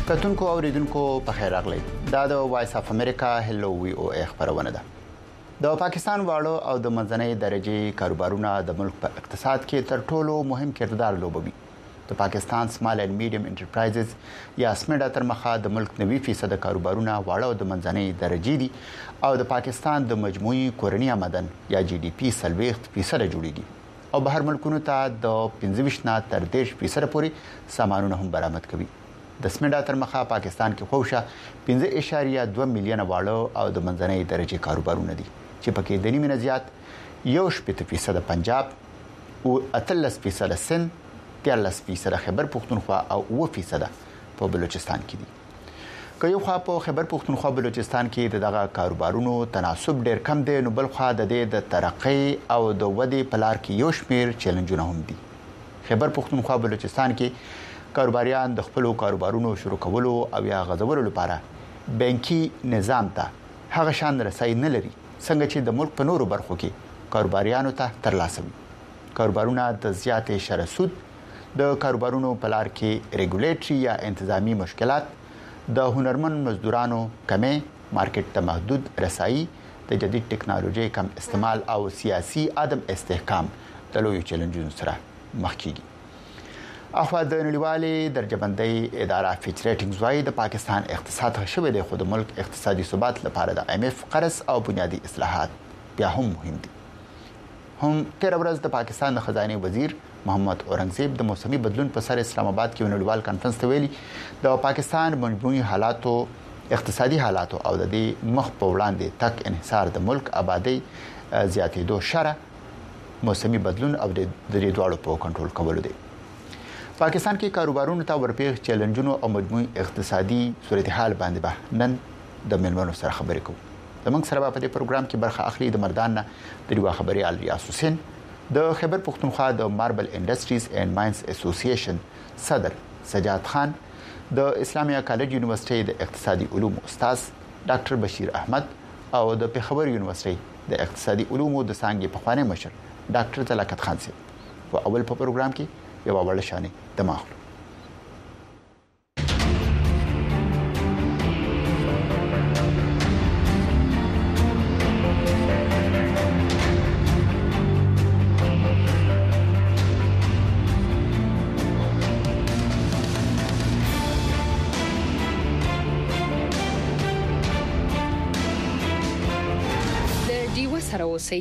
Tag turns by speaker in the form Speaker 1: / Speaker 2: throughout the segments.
Speaker 1: کتونکو اوریدونکو په خیر راغلی دا د وایس اف امریکا هلو وی او خبرونه ده د پاکستان واړو او د منځنۍ درجه کاروبارونه د ملک په اقتصاد کې تر ټولو مهم کردار لوبوي د پاکستان سمال اینڈ میډیم انټرپرایزز یا سمډا تر مخه د ملک 90% کاروبارونه واړو او د منځنۍ درجه دي او د پاکستان د مجموعي کورنی آمدن یا جی ډي پی 30% جوړیږي او بهر ملکونو ته د 25 نه تر 30% پورې سامانونه هم برآمد کوي د سمډا تر مخه پاکستان کې خوښه 5.2 میلیونه واړو او د منځنۍ درجه کاروبارونه دي چې پکې د نیمه زیات 1% پنجاب او 13% سند 13% خیبر پختونخوا او 9% په بلوچستان کې دي که یو خوا په خیبر پختونخوا بلوچستان کې دغه کاروبارونو تناسب ډیر کم دی نو بل خوا د ترقۍ او د ودې په لار کې یو شمیر چیلنجونه هم دي خیبر پختونخوا بلوچستان کې کاروباریان د خپل کاروبارونو شروع کولو او یا غځولو لپاره بانکي نظام ته هغه شان رسای نه لري څنګه چې د ملک په نورو برخو کې کاروباریانو ته ترلاسه وي کاروبارونه د زیاتې شرح سود د کاروبارونو په لار کې ریګولیټري یا انتظامی مشکلات د هنرمن مزدورانو کمی مارکیټ ته محدود رسایي د جدید ټکنالوژي کم استعمال او سیاسي عدم استحکام د لوی چیلنجونو سره مخ کیږي اخوا د نړیوالې درجه بندۍ اداره فیچ ریټینګز وايي د پاکستان اقتصاد شوه د خود ملک اقتصادي ثبات لپاره د IMF قرض او بنیادی اصلاحات بیا هم مهم دي هم تیر ورځ د پاکستان د خزانه وزیر محمد اورنګزیب د موسمي بدلون په سر اسلام آباد کې نړیوال کانفرنس ته ویلي د پاکستان مجموعي حالاتو اقتصادي حالاتو او د مخ په وړاندې تک انحصار د ملک آبادی زیاتېدو شره موسمي بدلون او د دې دواړو په کنټرول کولو دی پاکستان کې کاروبارونو ته ورپېښ چیلنجونو او مجموعي اقتصادي صورتحال باندې به نن د منورو سره خبرې کوو زموږ سره په دې پروګرام کې برخه اخلي د مردان نه د یو خبري ریاض حسین د خیبر پختونخوا د ماربل انډستریز اینڈ ماینز اسوسییشن صدر سجاد خان د اسلامیه کالج یونیورسيټي د اقتصادي علوم استاد ډاکټر بشیر احمد او د پیښور یونیورسيټي د اقتصادي علومو د څانګې پخوانی مشر ډاکټر طلاقت خان سي په اول په پروګرام کې یو وړ شانې دماغ
Speaker 2: د ډیو سره اوسئ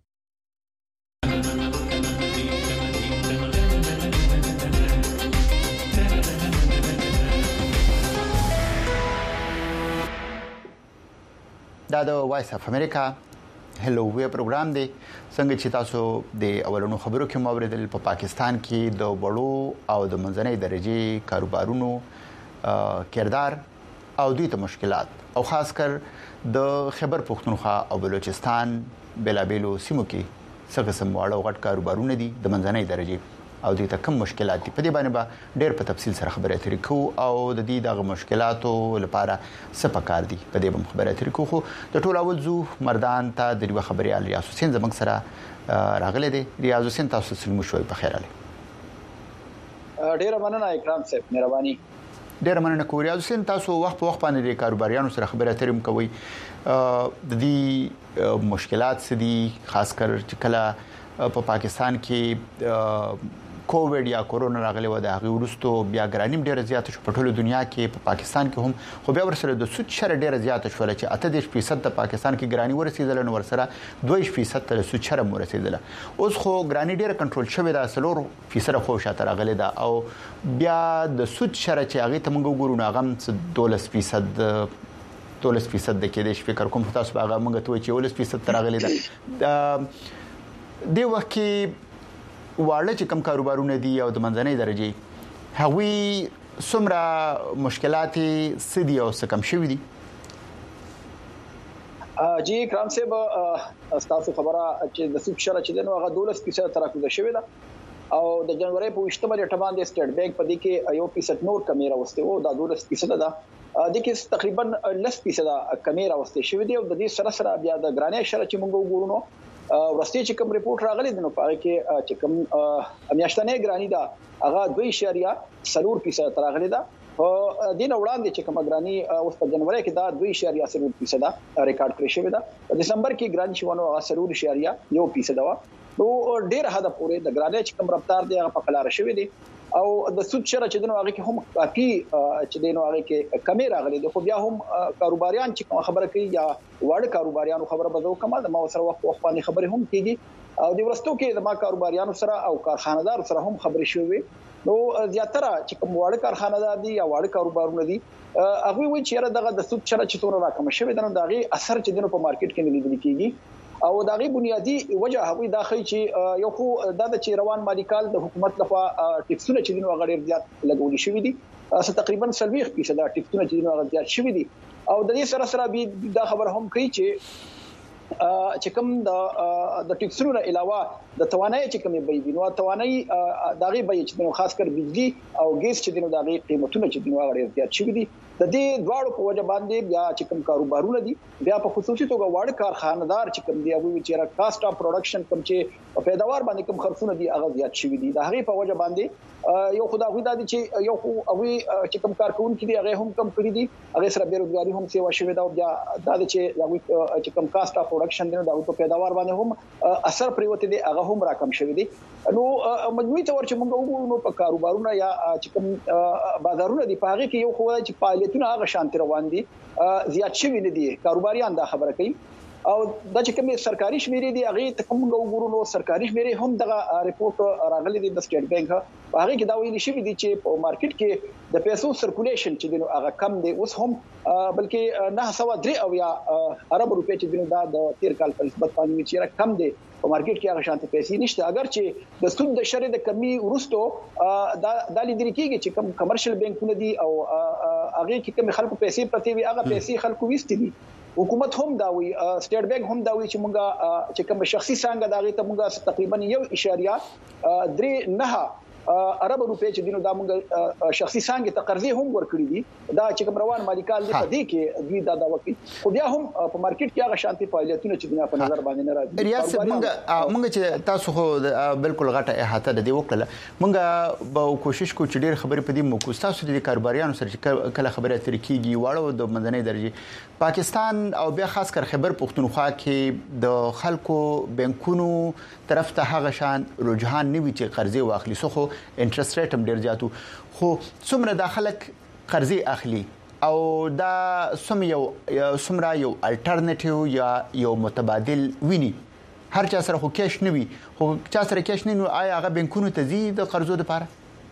Speaker 2: دا د وایس اف امریکا هلو وی پروګرام دی څنګه چې تاسو د اولونو خبرو کې موریدل په پاکستان کې د وړو او د منځنۍ درجه کاروبارونو کردار او دوی ته مشکلات او خاص کر د خیبر پختونخوا او بلوچستان بلابلو سیمو کې څنګه سم واړو غټ کاروبارونه دي د منځنۍ درجه او دوی ته کوم مشکلات دي په دې باندې به ډېر په تفصیل سره خبرې اترې کوو او د دې دغه مشکلاتو لپاره څه پکار دي په دې باندې خبرې اترې کوو خو د ټول اول زو مردان ته د یو خبري ریاض حسین زمنګ سره راغله دي ریاض حسین تاسو سلام شوي په خیر علي
Speaker 3: ډیر مننه اکرام صاحب مهرباني
Speaker 1: ډیر مننه کوم ریاض حسین تاسو وخت په وخت باندې د کاروباریانو سره خبرې اترې کوي د دې مشکلات سدي خاص کر چې کله په پاکستان کې کووډ یا کورونا راغلی و د هغه ورستو بیا ګرانیم ډیره زیات شو په ټوله دنیا کې په پاکستان کې هم خو بیا ورسره د سود شر ډیره زیات شو چې 38% د پاکستان کې ګرانی ورسېدل نو ورسره 2% د سود شر ورسېدل اوس خو ګرانی ډیره کنټرول شوې ده 3% خو شاته راغلی ده او بیا د سود شر چې هغه ته موږ ګورو هغه 12% د کې د فکر کوم تاسو هغه موږ ته چې 11% راغلی ده د وخت کې واړه چې کم کاروبارونه دي او د منځنۍ درجه هغوی څومره مشکلات سدي او څه کم شوي دي
Speaker 3: جی کرام صاحب تاسو خبره چې د سود شر چې دنو هغه 12% تر راکوده شوی ده او د جنوري په 28 نیټه باندې سټیټ بانک په دې کې 1% نور کمی راوسته وو دا 12% ده د کې تقریبا 10% کمی راوسته شوی دی او د دې سره سره بیا د ګرانې شر چې موږ وګورو ورسته چې کوم ریپورت راغلی دی نو په هغه کې چې کوم میاشتنې ګرانی ده هغه 2.4% راغلی ده دین وړاندې چې کوم ګرانی اوس په جنوري کې دا 2.0% ریکارډ کړی شوی دا په دسمبر کې ګرانی شونه 0.1% وا نو ډیر حد پورې د ګرانی چې کوم رفتار دی هغه په کلار شوی دی او د سود شره چې دنو هغه کې هم کافي چې دنو هغه کې کمی راغلي د خو بیا هم کاروباریان چې خبره کوي یا وړ کاروباریانو خبره بدو کما د ما سره وخت باندې خبره هم کیږي او د ورستو کې د ما کاروباریانو سره او کارخانه‌دار سره هم خبرې شوې نو زیاتره چې کوم وړ کارخانه‌دار دي یا وړ کاروبارونه دي هغه وی چې دغه د سود شره چې څونه راکم شوی دنو دغه اثر چې دنو په مارکیټ کې لیدل کیږي او دغه بنیادی وجه هغه داخلي چې یو خو د چې روان مالی کال د حکومت لخوا ټیکسونه چې دنو غړي زیات لګول شوی دي تقریبا 30% ټیکسونه چې دنو غړي زیات شوی دي او د دې سره سره به دا خبر هم کوي چې کوم د ټیکسونو علاوه د توانایي چې کومې به دي نو توانایي دغه به چې خاص کر بجلی او ګیس چې دنو دغه قیمتونه چې دنو غړي زیات شوی دي د دې دواړو په وجه باندې بیا چې کوم کاروبارونه دي بیا په خصوصي توګه وړ کارخانه‌دار چې کوم دی هغه چې کاست اف پروډکشن کوم چې په پیداوار باندې کوم خرڅونه دي هغه زیات شوی دي د هغه په وجه باندې یو خدای د چې یو هغه چې کوم کارکونکو دي هغه هم کم کړی دي هغه سره بیروزګاری هم سیوا شوی دا بیا د چې کوم کاست اف پروډکشن دی دا په پیداوار باندې هم اثر پریوت دي هغه هم راکم شوی دي نو مجموعي تور چې موږ وګورو په کاروبارونه یا چې کوم بازارونه دي په هغه کې یو خو چې فعالیتونه هغه شانت روان دي زیات شوی نه دي کاروباریان دا خبره کوي او د چې کوم سرکاري شمیرې دي هغه ته کوم وګورو نو سرکاري شمیرې هم دغه ریپورت راغلي دي د سټیټ بانک هغه کې دا ویلي شوی دي چې په مارکیټ کې د پیسو سرکولیشن چې دنو هغه کم دي اوس هم بلکې 903 او یا ارب روپے چې دنو دا د تیر کال په نسبت باندې چې کم دي په مارکیټ کې هغه شانتي پیسې نشته اگر چې د سود د شرې د کمی ورستو د لیدل کېږي چې کوم کمرشل بانکونه دي او هغه کې کوم خلکو پیسې پرتی وي هغه پیسې خلکو وستې دي حکومت هم دا وی سټیټ بانک هم دا وی چې مونږه چې کوم شخصي څنګه داغه ته مونږه تقریبا 1.9 ارب روپے چې دینو دا مونږ شخصي څنګه ته قرضې هم ورکړي دي دا چې کوم روان مالیکال دي په دې کې دوی دا وکړي خو بیا هم په مارکیټ کې هغه شانتي فعالیتونه چې دنیا په نظر باندې نه راځي
Speaker 2: ریاست مونږ چې تاسو خو بالکل غټه احاطه د دې وکړه مونږ به کوشش کوو چې ډېر خبرې په دې موکو تاسو د کاروباریانو سره کله خبره تر کیږي واړو د منځنۍ درجه پاکستان او بیا خاص کر خیبر پختونخوا کې د خلکو بانکونو طرف ته هغه شان رجحان نیوي چې قرضې واخلي سو خو انټرست ریټ هم ډیر زیاتو خو څومره داخلك قرضې اخلي او دا څومره یو الټرنیټیو یا یو متبادل ویني هر چا سره خو کیش نه وي خو چا سره کیش نه نو آیا هغه بانکونو ته زی د قرضو لپاره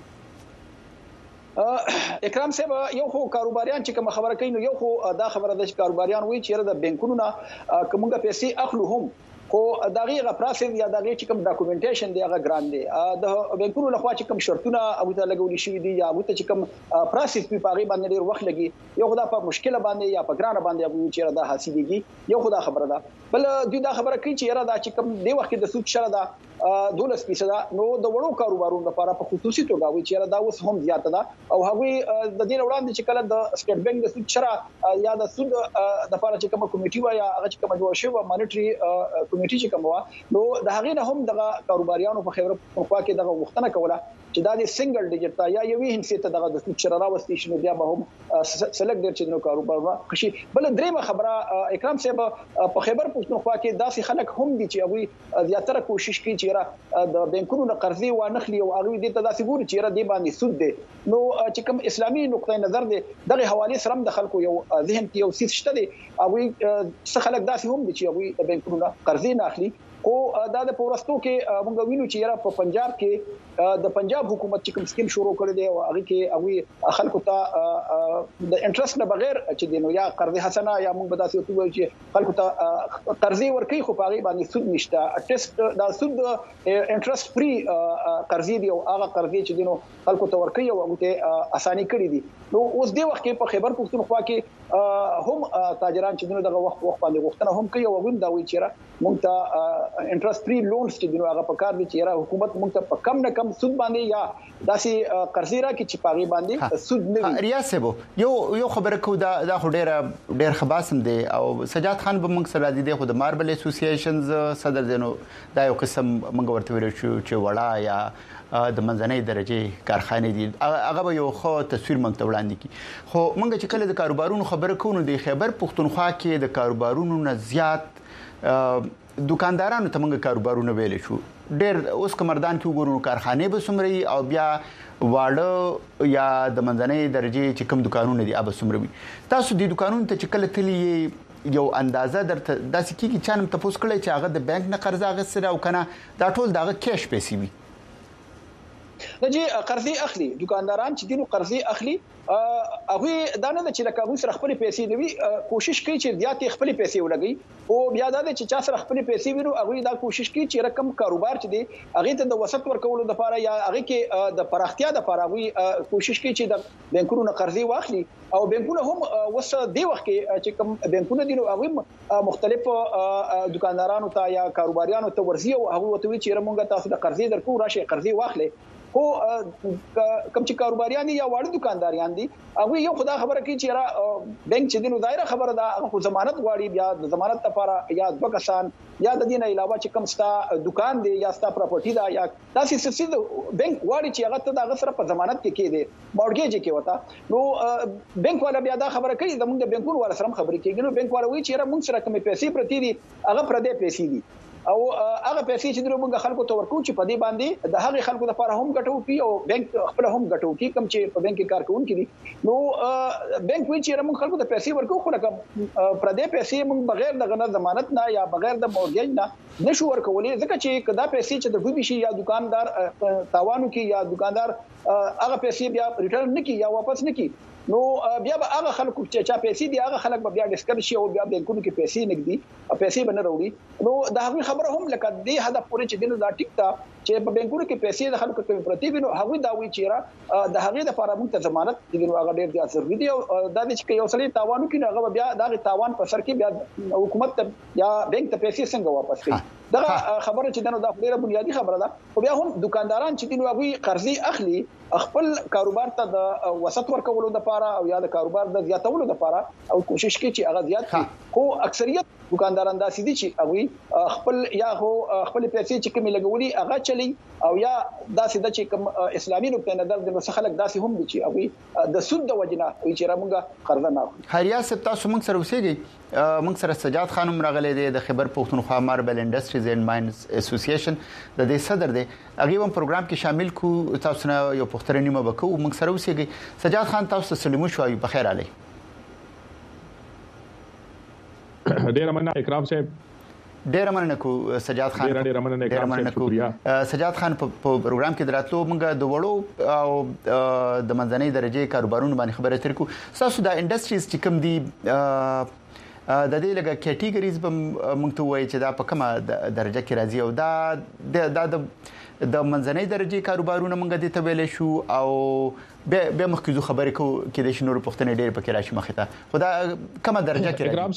Speaker 3: اکرام صاحب یو خو کاروباریان چې کوم خبره کوي نو یو خو دا خبره ده چې کاروباریان وایي چې د بانکونو نه کومه پیسې اخلو هم خو دغه پروسس یا دغه چې کوم ډاکومېنټیشن دی هغه ګران دی د بانکونو لخوا چې کوم شرطونه او ته لګول شي دي یا او ته چې کوم پروسس په پاغي باندې ډیر وخت لګي یو خدا په مشکله باندې یا په ګران باندې ابو چې دا حاصلېږي یو خدا خبره ده بل دوی دا خبره کوي چې یاره دا چې کوم دی وخت د سود شره ده 12% نو د وړو کاروبارونو لپاره په خصوصي توګه وي چې دا اوس هم زیاته ده او هغه د دې وړاندې چې کله د سټیټ بانک د سود شره یا د سود د لپاره چې کوم کمیټي و یا هغه چې کوم جوړ شوی مانیټري کمیټي چې کوم و نو د هغه نه هم د کاروباریانو په خبره په کې دغه وختنه کوله چې دا د سنگل ډیجیټ یا یوې هنسه ته دغه د سود شره راوستي شنو بیا به هم سلیکټ ډیر چې نو کاروبار خشي بل درېمه خبره اکرام صاحب په خبر پښتونخوا کې داسې خلک هم دي چې هغه زیاتره کوشش کوي چې د بانکونو نه قرضې وانخلي او هغه دې ته داسې ګوري چې دې باندې سود دي نو چې کوم اسلامي نقطه نظر دي دغه حواله سره د خلکو یو ذهن کې یو سیس شته دي او څه خلک داسې هم دي چې هغه بانکونو نه قرضې نه اخلي خو دا د پورستو کې موږ وینو چې یاره په پنجاب کې د پنجاب حکومت چې کوم سکیم شروع کړی دی او هغه کې هغه خلکو ته د انټرست نه بغیر چې دینو یا قرض حسنه یا موږ به تاسو ته چې خلکو ته قرضې ورکړي خو هغه باندې سود نشته ټیسټ دا سود انټرست فری قرضې دی او هغه قرضې چې دینو خلکو ته ورکړي او هغه ته اساني کړې دي نو اوس دی وخت کې په خیبر پښتونخوا کې هم تاجران چې دینو دغه وخت باندې غوښتنه هم کوي او هم دا وایي چې مونږ ته انټرست فری لونز چې دغه په کار دي چې حکومت موږ ته په کم نه کم سود باندې یا داسې قرضې راکړي چې پاغي باندې سود نه وي.
Speaker 1: ریاسبو یو خبره کو دا ډېر خباسم دی او سجاد خان به موږ سره دي خو د ماربل اسوسییشنز صدر دینو دا یو قسم موږ ورته ویل چې وړا یا د منځنۍ درجه کارخانه دي هغه به یو خو تصویر موږ ته وړاندې کی. خو موږ چې کله د کاروبارونو خبره کوو د خیبر پختونخوا کې د کاروبارونو نه زیات دکاندارانو ته موږ کاروبارونه ویل شو ډېر اوس کمردان کې وګورو کارخانه به سمري او بیا واړه یا د منځنۍ درجه چې کوم دکانونه دي ابه سمروي. تاسو د دکانونو ته چې کله تلی یو اندازه درته داسې کیږي چې نن تاسو کله چې هغه د بانک نه قرض اخیستل او کنه دا ټول دغه کیش پیسې وي.
Speaker 3: دجی قرضې اخلي دکانداران چې دینو قرضې اخلي هغه دا نه چې لکه هغه سره خپل پیسې نیوي کوشش کوي چې زیات خپل پیسې ولګي او بیا دا چې چا سره خپل پیسې وینو هغه دا کوشش کوي چې رقم کاروبار چې دی هغه ته د وسط ورکولو لپاره یا هغه کې د پراختیا لپاره هغه کوشش کوي چې د بانکونو نه قرضې واخلي او بانکونه هم وس دی وخت کې چې کوم بانکونه دي نو هغه مختلف دکاندارانو ته یا کاروباریانو ته ورسي او هغه وته چې موږ تاسو د قرضې درکو راشي قرضې واخلي. خو کوم چې کاروباریان دي یا واړه دکانداریان دي هغه یو خدا خبره کوي چې را بانک چې دینو دایره خبره ده هغه ضمانت غواړي بیا د ضمانت لپاره یا د کسان یا د دین علاوه چې کوم ستا دکان دی یا ستا پراپرټي دا یا داسې سیسه بانک غواړي چې هغه ته د غسر په ضمانت کې کېده مورګیج کې وتا نو بانک والا بیا دا خبره کوي زموږ د بانکونو والا سره خبرې کوي نو بانک والا وایي چې را موږ سره کوم پیسې پرتی دي هغه پر دې پیسې دي او هغه پیسې چې موږ خلکو ته ورکو چې په دې باندې د هغه خلکو لپاره هم ګټو کی او بانک خپل هم ګټو کی کوم چې په بانک کې کار کوونکي دي نو بانک وی چې موږ خلکو ته پیسې ورکو خو لکه پر دې پیسې موږ بغیر د غنه ضمانت نه یا بغیر د مورګیج نه نشو ورکولې ځکه چې کدا پیسې چې د دوی شي یا دکاندار تاوانو کې یا دکاندار هغه پیسې بیا ریټرن نه کی یا واپس نه کی نو بیا به هغه خلکو چې چا پیسې دي هغه خلک بیا ډیسکس شي او بیا بانکونو کې پیسې نګدي او پیسې باندې وروړي نو دا هغه خبره هم لکه دې هدف پورې چې دینو دا ټیک تا چې په بانکونو کې پیسې د خلکو کې پرتی وینو هغه دا وی چې د هغه لپاره موږ ته ضمانت دینو هغه ډیر زیات ضروري دی او دا چې یو سړی تاوانو کې هغه بیا دا تاوان په سر کې بیا حکومت یا بانک ته پیسې څنګه واپس کوي دا خبره چې دنه د ډیره بنیادی خبره ده او بیا هم دکانداران چې دینو هغه قرضې اخلي خپل کاروبار ته د وسط ورکولو لپاره او یا د کاروبار د زیاتولو لپاره او کوشش کوي چې هغه زیات کړي خو اکثریت دکانداران داسې دي چې هغه خپل یا هو خپل پیسې چې کوم لګولي هغه چلی او یا داسې د چې کوم اسلامي نقطه نظر د مسخلک داسې هم دي چې هغه د سود د وجنه چې رامونږه قرض نه اخلي.
Speaker 1: هریا سپ تاسو موږ سره اوسېږي موږ سره سجاد خانم راغلي دی د خیبر پختونخوا ماربل انډستریز اینڈ ماینز اسوسییشن د دې صدر دی هغه هم پروګرام کې شامل کو تاسو نه یو پختره نیمه وکړو موږ سره اوسېږي. سجاد خان تاسو سلام شو په خیر علي.
Speaker 4: ډیر مننه اکرام صاحب
Speaker 1: ډیر مننه کو سجاد خان
Speaker 4: ډیر مننه اکرام صاحب شکریہ.
Speaker 1: سجاد خان په پروګرام کې دراتلو موږ د وړو او د منځنۍ درجه کاروبارونو باندې خبرې ترکو تاسو د انډستریز چې کوم دي د دې لګه کټګوریز به موږ ته وایي چې دا په کومه درجه کې راځي او دا د منځنۍ درجه کاروبارونه موږ د تبل شو او به مخکې خبرې کو کې د شنو پښتنې ډېر پکې راشي مخې ته خدا کومه درجه کې
Speaker 4: اکرام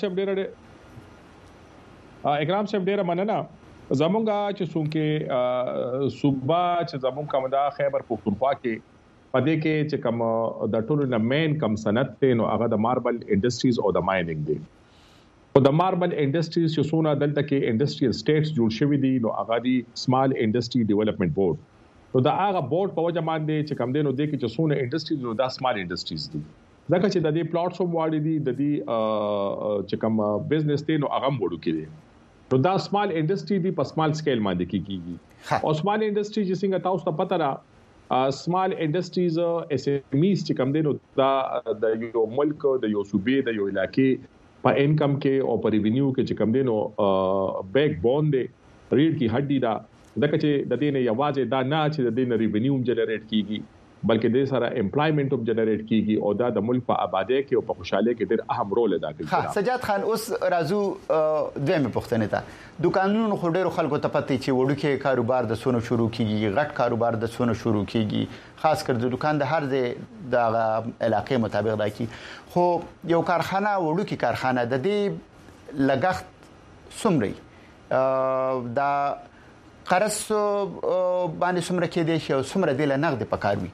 Speaker 4: صاحب ډېر مننه زمونږه چې څونکه صوبه چې زمونږ کوم دا خیبر پختونخوا کې پدې کې چې کوم د ټولو نه مین کم صنعت ته نو هغه د ماربل انډستریز او د مایننګ دی او د ماربل انډستریز چې څونه دلته کې انډستریل سټیټس جوړ شوی دي نو هغه دی سمال انډستری ډیولپمنٹ بورډ نو دا هغه بورډ په وجه باندې چې کوم دینو د کې چې څونه انډستریز نو دا سمال انډستریز دي ځکه چې د دې پلاټس هم واړي دي د دې چې کوم بزنس دی نو هغه وړو کړي نو دا سمال انډستری دی په سمال سکیل باندې کیږي او سمال انډستری چې څنګه تاسو ته پته را سمال انډستریز اس ام ایز چې کوم دینو دا د یو ملک د یو صوبې د یو علاقې په انکم کې او په ریوینیو کې چې کوم دینو بیک بون دی ریډ کی هډی دا دغه چې د دې نه یوازې دا نه چې د دې نه ریوینیو جنریټ کیږي بلکې د سره امپلایمنت هم جنریټ کیږي او دا د ملک په آبادی کې او په خوشاله کې ډېر اهم رول ادا کوي.
Speaker 1: سجاد خان اوس راځو دویمه پوښتنه ته دکانونو خو ډېر خلکو ته پته چې وړوکی کاروبار د سونو شروع کیږي غټ کاروبار د سونو شروع کیږي خاص کر د دکان د هر ځای د علاقې مطابق دا کی خو یو کارخانه وړوکی کارخانه د دې لګښت سمري دا قرض باندې څومره کې دي شي او څومره د نقد پکاروي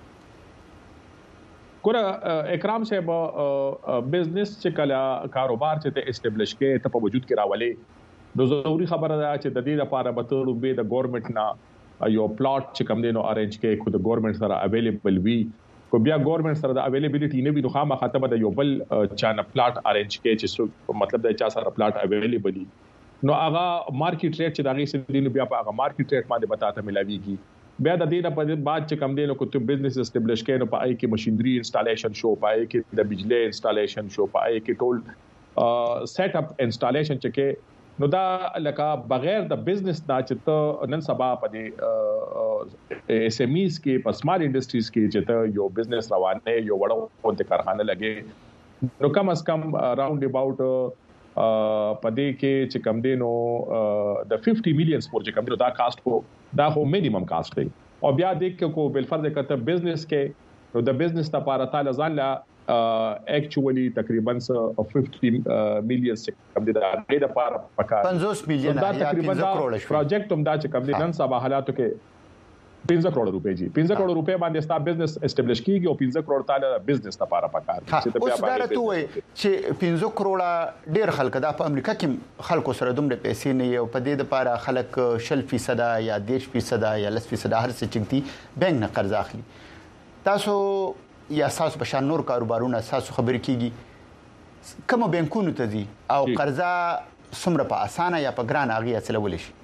Speaker 4: ګوره اکرام صاحب بزنس چې کله کاروبار چې ته اسټابلیش کې ته په وجود کې راولې نو ضروري خبره ده چې د دې لپاره به ته روبې د ګورنمنت نه یو پلاټ چې کوم دی نو ارینج کې خو د ګورنمنت سره اویلیبل وي کو بیا ګورنمنت سره د اویلیبিলিټي نه وي نو خامہ خاطر د یو بل چانه پلاټ ارینج کې چې مطلب د چا سره پلاټ اویلیبل نو هغه مارکیټ ریټ چې دغه سره دی نو بیا په هغه مارکیټ ریټ باندې بتاته ملاويږي بیا د دې په بعد چې کوم دی نو کوم بزنس اسټابلیش کړي نو پای کې ماشينري انسټالیشن شو پای کې د بجلی انسټالیشن شو پای کې ټول سیټ اپ انسټالیشن چې کې نو دا لکه بغیر د بزنس دا چې ته نن سبا په دې اس ام ایز کې په سمال انډستریز کې چې ته یو بزنس روانه یو وړو د کارخانه لګي نو کم از کم راوند اباوت پدې کې چې کم دی نو د 50 میلیون سپور چې کم دی دا کاست کو دا خو مینیمم کاست دی او بیا د کو بل فرض کته بزنس کې نو د بزنس لپاره تعالی ځان لا اکچوالي تقریبا 50 میلیون چې کم دی دا غیر لپاره پکار
Speaker 1: 50 میلیون
Speaker 4: یا 15 کروڑ پروجیکټ هم دا چې کم دی نن سبا حالاتو کې 15 کروڑ روپے جی 15 کروڑ روپے باندې ستا بزنس اسټابلیش کیږي او 15 کروڑ تعالی بزنس لپاره پکار
Speaker 1: چې ته بیا باندې توي چې 15 کروڑ ډیر خلک دا په امریکا کې خلکو سره دومره پیسې نه یو په دې لپاره خلک 0% یا 10% یا 10% هر څه چنتي بانک نه قرض اخلي تاسو یا تاسو په شان نور کاروبارونه تاسو خبر کیږي کوم بانکونو ته دي او قرضا څومره په اسانه یا په ګران اغي اصلول شي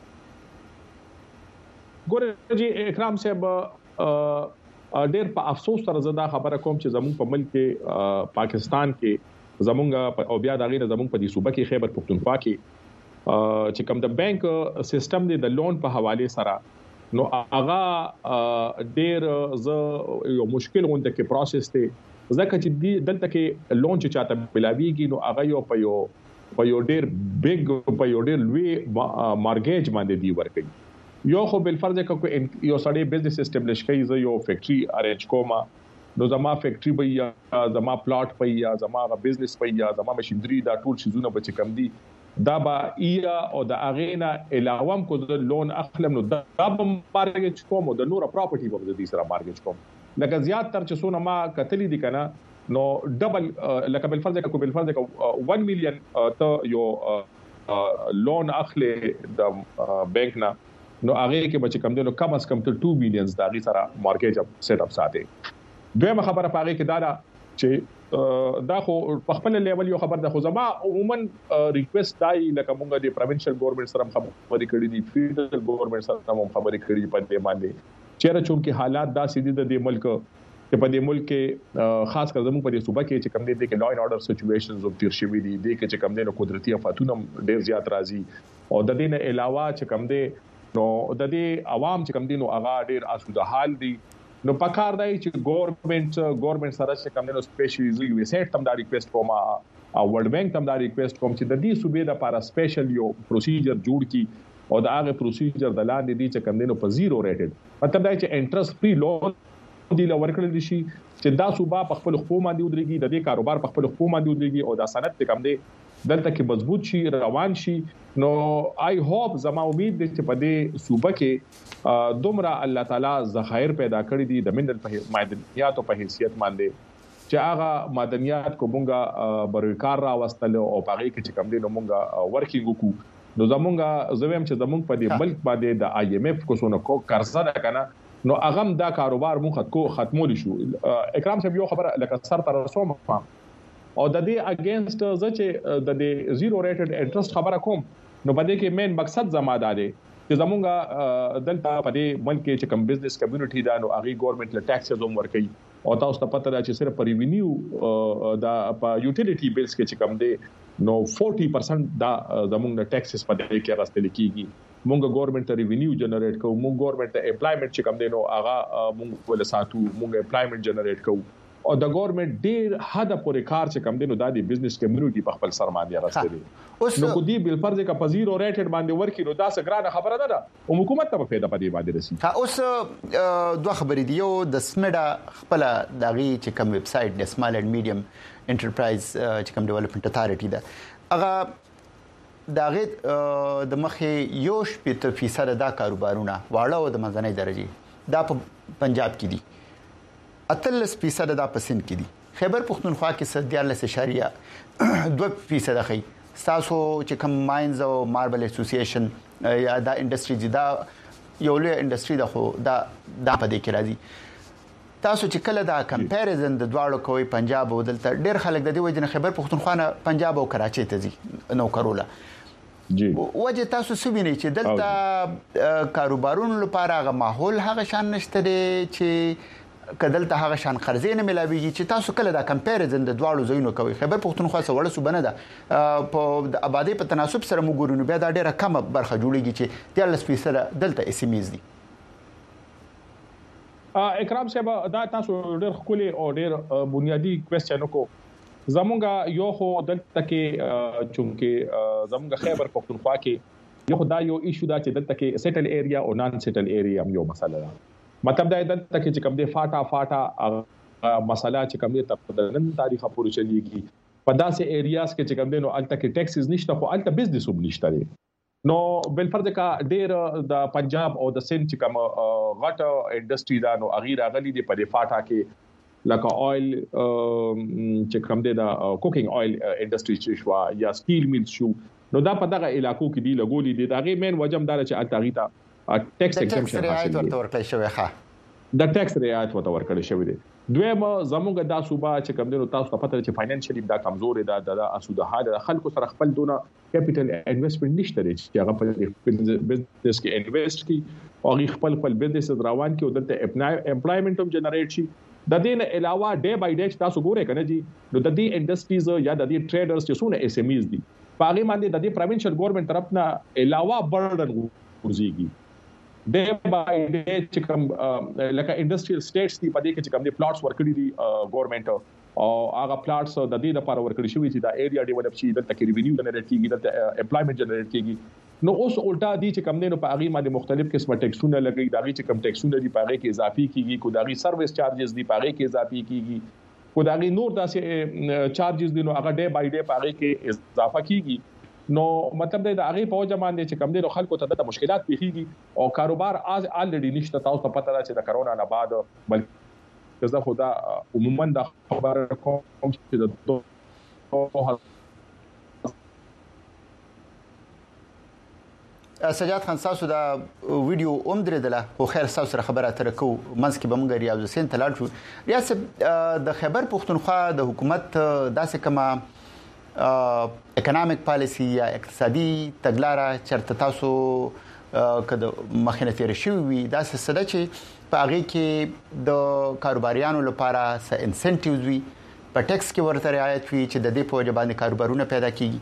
Speaker 4: ګوره جی اکرام صاحب ډېر په افسوس سره زدا خبره کوم چې زموږ په ملک کې پاکستان کې زموږ او بیا د غیر زموږ په دې صوبه کې خیبر پختونخوا کې چې کوم د بانک سیستم دی د لون په حواله سره نو هغه ډېر یو مشکل غونډه کې پروسس دی ځکه چې دلته کې لون چې چاته ملاويږي نو هغه یو په یو ډېر بیگ په یو ډېر لوی مارګیج باندې دی ورکړي یو خو بل فرض کوي یو سړی بزنس اسټابلیش کوي زه یو فیکټری ارینج کوم نو زما فیکټری به یا زما پلاټ په یا زما بزنس په یا زما ماشينري دا ټول شیزونه به کم دي دا با یا او د اغینا علاوه کو د لون اخلم نو دا به مارګیج کوم د نور پراپرټي په دې سره مارګیج کوم لکه زیات تر چې سونه ما کتلی دي کنه نو ډبل لکه بل فرض 1 میلیون ته یو لون اخلي د بانک نه نو هغه کې بچ کم دي نو کم از کم ته 2 میلیونز دا غي سره مارګیج اپ سیټ اپ ساتي دویمه خبره پاره کې دا چې دا خو په خپل لیول یو خبر ده خو زما عموما ریکوست دای لکه مونږ د پروینشل ګورنمنت سره خبرې کړې دي فیډرل ګورنمنت سره هم خبرې کړې په دې باندې چیرې چونکه حالات دا سیدي د دې ملک چې په دې ملک کې خاص کر زموږ په دې صوبه کې چې کم دي د لا اینڈ آرډر سچويشنز او تیر شوی دي د کې چې کم دي نو قدرتي آفاتونه ډېر زیات راځي او د دې نه علاوه چې کم دي نو د دې عوام چې کم دي نو هغه ډېر اسوده حال دي نو پکار دی چې ګورنمنت سره چې کم دي نو سپیشلی ویسټ تم دا ریکوست کوم او ورلد بانک تم دا ریکوست کوم چې د دې صوبې لپاره سپیشل یو پروسیجر جوړ کی او دا هغه پروسیجر د لاندې دي چې کم دي نو په زیرو ریټډ مطلب دا چې انټرست فری لون دی لور کړل شي چې دا صوبه په خپل خپل باندې ودرېږي د دې کاروبار په خپل خپل باندې ودرېږي او دا سند کم دي دلته کې مضبوط شي روان شي نو آی هوپ زما امید دي چې په دې صوبه کې دومره الله تعالی ذخایر پیدا کړی دي د منرل معدنیات په حیثیت باندې چې هغه معدنیات کو مونږه بروکار را واستل او پاره کې چې کم دي نو مونږه ورکینګ وکړو نو زمونږه زویم چې زمونږ په دې ملک باندې د آی ایم ایف کو سونه کو قرضه ده کنه نو اغم دا کاروبار مونږ ختمول شو اکرام صاحب یو خبر لکه سر تر رسوم او د دې اگینست چې د دې زیرو ریټډ انټرست خبره کوم نو په دې کې مین مقصد زماده دی چې زمونږه دلته په دې ملک کې چې کم بزنس کمیونټي دا نو اغي ګورنمنت له ټیکسز هم ورکي او تاسو ته پته ده چې صرف په ریوینیو دا په یوټیلیټي بیلز کې چې کم دی نو 40% دا زمونږ ټیکسز په دې کې راستل کیږي مونږ ګورنمنت ته ریوینیو جنریټ کوو مونږ ګورنمنت ته امپلایمنت چې کم دی نو هغه مونږ ول ساتو مونږ امپلایمنت جنریټ کوو او د ګورنمنت ډیر حد پورې کار چې کم دي نو د بزنس کمیونټي په خپل سرمایه راستلي نو کو دی بل فرض کا پزیرو ریټډ باندې ورکی نو دا څنګه خبره ده او حکومت ته په فایده پدې باندې رسي
Speaker 1: اوس دوه خبرې دی یو د سمډا خپل دغه چې کوم ویب سټ د سمال اینڈ میډیم انټرپرایز چې کوم ډیولپمنٹ اتھارټی ده هغه دا غي د مخې 1% دا کاروبارونه واړه او د منځنۍ درجه دا په پنجاب کې دي 13% دا په سند کې دي خیبر پختونخوا کې 0.2% خي تاسو چې کوم ماینز او ماربل اسوسییشن یا دا انډستری دا یو لوی انډستری ده خو دا په دې کې راځي تاسو چې کله دا کمپیریزن د دواړو کوي پنجاب او دلته ډېر خلک د دې وجنه خیبر پختونخوا نه پنجاب او کراچي ته ځي نو کرولا
Speaker 4: جی
Speaker 1: وجه تاسو سویني چې دلته کاروبارونو لپاره هغه ماحول هغه شان نشته چې کدلته هغه شان قرضې نه ملاويږي چې تاسو کله دا کمپیریزن د دواړو ځایونو کوي خیبر پختونخوا سره وړ صوبنه ده په د آبادی په تناسب سره موږ ګورو بیا دا ډیره کم برخه جوړیږي چې 13% دلته اسمیز دي
Speaker 4: اکرام صاحب دا تاسو ډېر خولي او ډېر بنیادی کوېسچن کو زمونږه یو خو دلته کې چونکه زمونږه خیبر پختونخوا کې یو خدای یو ایشو دا چې دلته کې سیټل ایریا او نان سیټل ایریا هم یو مسله ده مطلب دا دلته کې چې کوم دې فاټا مسله چې کوم دې په نن تاریخ پورې چلیږي په داسې ایریاز کې چې کوم دې نو الته کې ټیکسز نشته خو الته بزنس هم نشته نو بل فرض کا ډېر د پنجاب او د سند چې کوم غټ انډستری دا نو اغیر غلي دی په دې فاټا کې لکه اویل چې کوم دې دا کوکینګ اویل انډستری چې شو یا سټیل میل شو نو دا په دغه علاقو کې دی لګولې دي دا غي مین وجم دار چې التغیتا ټیکس ایگزمپشن
Speaker 1: حاصل ورته ورکړی شوی ښه
Speaker 4: د ټیکس رعایت ورته ورکړی شوی دی دویم زموږ د صوبا چې کوم دنو تاسو ته پته چې فاینانشلی دا کمزور دی د اسوده حال خلکو سره خپل دونه کیپټل انویسټمنت نشته چې هغه په بزنس کې انویسټ کی او خپل بزنس روان کی او دلته امپلایمنت هم جنریټ شي د دې نه علاوه ډے بای ډے تاسو ګورئ کنه جی نو د دې انډستریز یا د دې ټریډرز چې څونه اس ام ایز دي پاغي باندې د دې پروینشل ګورنمنت طرف نه علاوه برډن ورزيږي ډے بای ډے چې کوم لکه انډستریل سټیټس دی په دې کې چې کوم دي پلاټس ورکړي دي ګورنمنت او هغه پلاټس د دې لپاره ورکړي شوی چې دا ایریا ډیولپ شي دلته کې ریونیو جنریټ کیږي دلته امپلایمنت جنریټ کیږي نو اوس الټا دي چې کوم دي نو په هغه باندې مختلف قسمه ټیکسونه لګي دا چې کوم ټیکسونه دي په هغه کې اضافي کیږي کو دا سرویس چارجز دي په هغه کې اضافي کیږي کو دا نور داسې چارجز دي نو هغه ډے بای ډے په هغه کې اضافه کیږي نو مطلب دا هغه په وجه باندې چې کم دي خلکو ته د مشکلات پیخيږي او کاروبار از الریډي نشته تاسو ته پته ده چې د کرونا نه بعد بلکې زه خدا عموما د خبر کوم چې د
Speaker 1: سجاد خان تاسو دا ویډیو اوم درېدله خو خیر تاسو سره خبره تر کو منځ کې بمګر ریاض حسین تلاړ شو ریاست د خیبر پختونخوا د حکومت داسې کما اکونومیک پالیسی یا اقتصادي تګلارې چرته تاسو کده مخینه تیر شوی وي دا څه ده چې په هغه کې د کاروباریانو لپاره څه انسنټیوز وي په ټیکس کې ورته رعایت وي چې د دې په وجه باندې کاروبارونه پیدا کیږي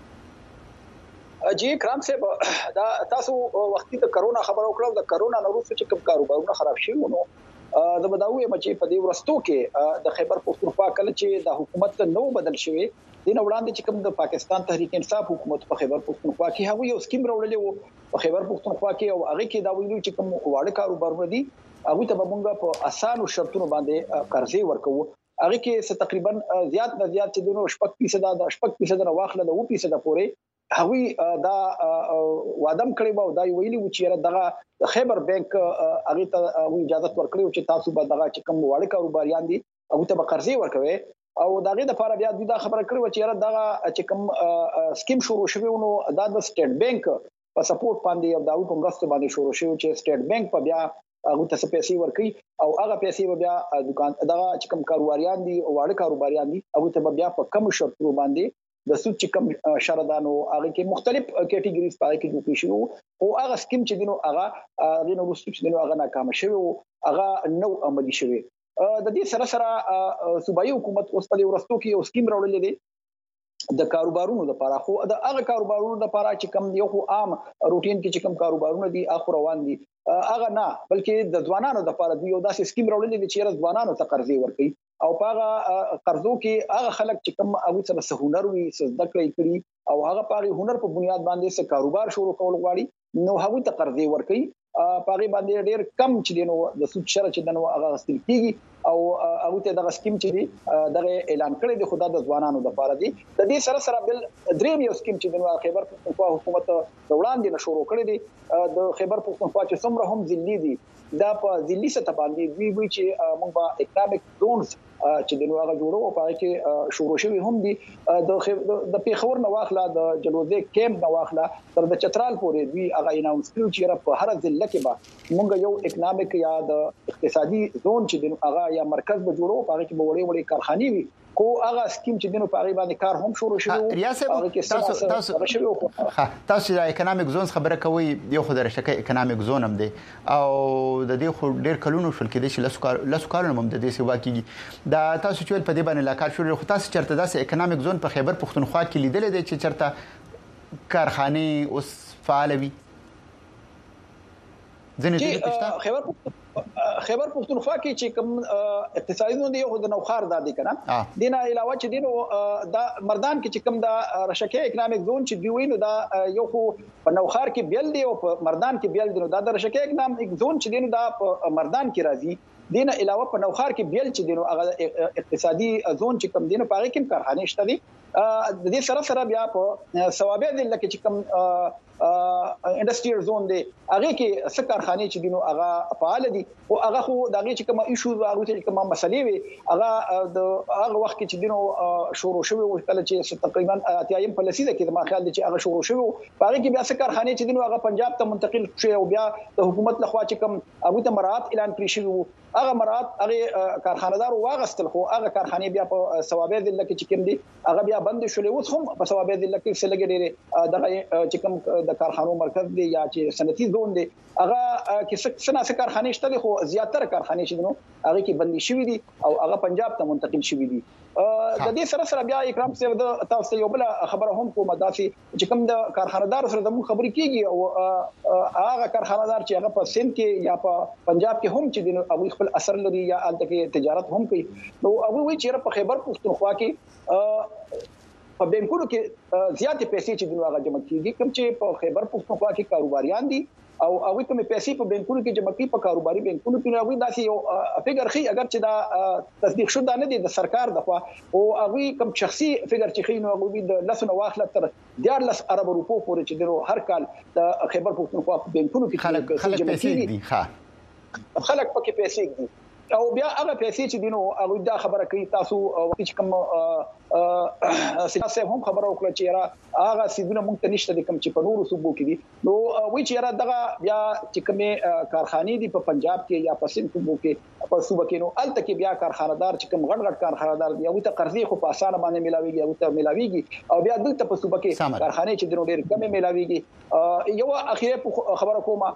Speaker 3: جی کرام صاحب دا تاسو وختي د کرونا خبر او کړو د کرونا وروسته چې کوم کاروبارونه خراب شي نو د بداوی مچې په دې ورستو کې د خیبر پختونخوا کله چې د حکومت نو بدل شوی دین وړاندې چې کوم د پاکستان تحریک انصاف حکومت په خیبر پختونخوا کې هغه یو سکیم راوړلې وو په خیبر پختونخوا کې او هغه کې دا ویلو چې کوم واړه کاروبارونه دي هغه ته موږ په اسانو شرطونو باندې قرضې ورکو هغه کې تقریبا زیات نه زیات چې دونو 8% د 8% نه واخله د 2% پورې هغه دا وادم کړی و دا ویلي و چې دغه خیبر بانک هغه ته اجازه ورکړي چې تاسو به دغه چې کوم واړه کاروباریان دي هغه ته قرضې ورکوي او دغه د لپاره بیا دا خبره کړو چې دغه چې کوم سکیم شروع شوی نو دا د سټیټ بانک په سپورټ باندې او دا په مرسته باندې شروع شوی چې سټیټ بانک په بیا هغه ته پیسې ورکړي او هغه پیسې بیا دکان دغه چې کوم کاروباریان دي او واړه کاروباریان دي هغه ته بیا په کم شرطونو باندې د سود چې کوم شردانو هغه کې مختلف کټګریز پای کې جوړ شي او هغه سکیم چې دینو هغه دینو رسوب چې دینو هغه ناکام شوی هغه نو عملی شوی د دې سره سره صوبایي حکومت اوس په ورستو کې یو سکیم راوړل دي د کاروبارونو لپاره خو د هغه کاروبارونو لپاره چې کوم یو خو عام روټین کې چې کوم کاروبارونه دي اخر روان دي هغه نه بلکې د ځوانانو لپاره دی یو داسې سکیم راوړل دي چې ځوانانو ته قرضې ورکړي او هغه قرضو کې هغه خلک چې کوم هغه سره سهونر وي زده کړی او هغه په هنر په بنیاد باندې څه کاروبار شروع کول غواړي نو هغه ته قرضې ورکړي پاغي باندې ډېر کم چې دینو د سود شر چې دنو هغه غستل کیږي او هغه ته د سکیم چې دی دغه اعلان کړی دی خدای د ځوانانو لپاره دی د دې سره بل دریم یو سکیم چې د خیبر پختونخوا حکومت د وړاندې نشورو کړی دی د خیبر پختونخوا چې څومره هم ذلی دي دا په ذلی سطح باندې وی چې موږ په اکونومیک زونز چې د نوغه جوړو او په کې شروع شوی هم دي د پیښور نو واخلا د جلوزه کیمپ نو واخلا تر د چترال پورې دوی هغه اناونس کړو چې په هر ضلع کې به موږ یو اکونومیک یا د اقتصادي زون چې د هغه یا مرکز به جوړو په کې به وړي کارخانې وي خو هغه سکیم چې دنه په غیبه باندې کار هم شروع شوی
Speaker 1: تاسو د اکونومیک زونز خبره کوي یو خو درشکه اکونومیک زون هم دی او د دې خو ډیر کلونو شول کې د لاسو کارونه هم د دې سیوا کیږي دا تاسو چې په دې باندې لا کار شروع خو تاسو چرته داسې اکونومیک زون په خیبر پختونخوا کې لیدل دي چې چرته کارخانه اوس فعال وي
Speaker 3: ځنې خیبر پختونخوا کې چې کوم اقتصادي زون دی یو د نوخار دادی کنه دینه علاوه چې دینو دا مردان کې چې کوم دا رشکه اکونومیک زون چې دی وینو دا یو خو په نوخار کې بیل دی او په مردان کې بیل دی دا د رشکه اکونومیک زون چې دینو دا په مردان کې راځي دینه علاوه په نوخار کې بیل چې دینو هغه اقتصادي زون چې کوم دینو پاره کې کارخانه شته دي د دې سره بیا په ثوابه دي لکه چې کوم انډستریال زون دی هغه کې څه کارخانه چې دینو هغه فعال دي او هغه خو دغه چې کوم ایشوز هغه چې کوم مسلې وي هغه د هغه وخت کې چې دینو شروع شوی او کله چې تقریبا اتیایم په لسیده کې ما خیال دي چې هغه شروع شوی هغه کې بیا څه کارخانه چې دینو هغه پنجاب ته منتقل شوی او بیا د حکومت لخوا چې کوم هغه ته مراد اعلان کړی شوی هغه مراد هغه کارخانه‌دار واغستل خو هغه کارخانه بیا په ثوابه دي لکه چې کوم دي هغه بیا بند شولې اوس هم په ثوابه دي لکه څه لګي ډېر دغه چې کوم د کارخانو مرکز دی یا چې صنعتي زون دی هغه کې څه کارخانه شته خو زیاتره کارخانه چې نو هغه کې بندي شوې دي او هغه پنجاب ته منتقل شوې دي د دې سره بیا اکرام صاحب د تاسو یو بل خبره هم کومه داسي چې کوم د کارخانه‌دار سره د خبرې کیږي او هغه کارخانه‌دار چې هغه په سند کې یا په پنجاب کې هم چې دین هغه خپل اثر لري یا الته کې تجارت هم کوي نو هغه وی چې په خیبر پختونخوا کې په بانکونو کې زیاتې پیسې چې دغه هغه جمع کیږي کوم چې په خیبر پختونخوا کې کاروباریان دي او هغه کوم پیسې په بانکونو کې جمع کوي په کاروباري بانکونو کې هغه داسې یو فګر خي اگر چې دا تصدیق شوه نه دي د سرکار دغه او هغه کوم شخصي فګر چې خي نو هغه د لسنه واخله تر 14 ارب روپو پورې چې دغه هر کال د خیبر پختونخوا په بانکونو کې
Speaker 1: خلک پیسې دي
Speaker 3: خلک پکې پیسې دي او بیا هغه پیسې چې دینو هغه دا خبره کوي تاسو وخت چې کوم سیاسي هم خبره وکړه چې را هغه سیدونه مونږ ته نشته کوم چې په نورو صوبو کې دي نو وی چې را دغه بیا چې کومه کارخانه دي په پنجاب کې یا په سند صوبو کې په صوبه کې نو الته کې بیا کارخانه‌دار چې کوم غټ کارخانه‌دار دي هغه ته قرضې خو په اسانه باندې ملاويږي هغه ته ملاويږي او بیا دلته په صوبه کې کارخانه چې دینو ډېر کم ملاويږي یو اخیره خبره کومه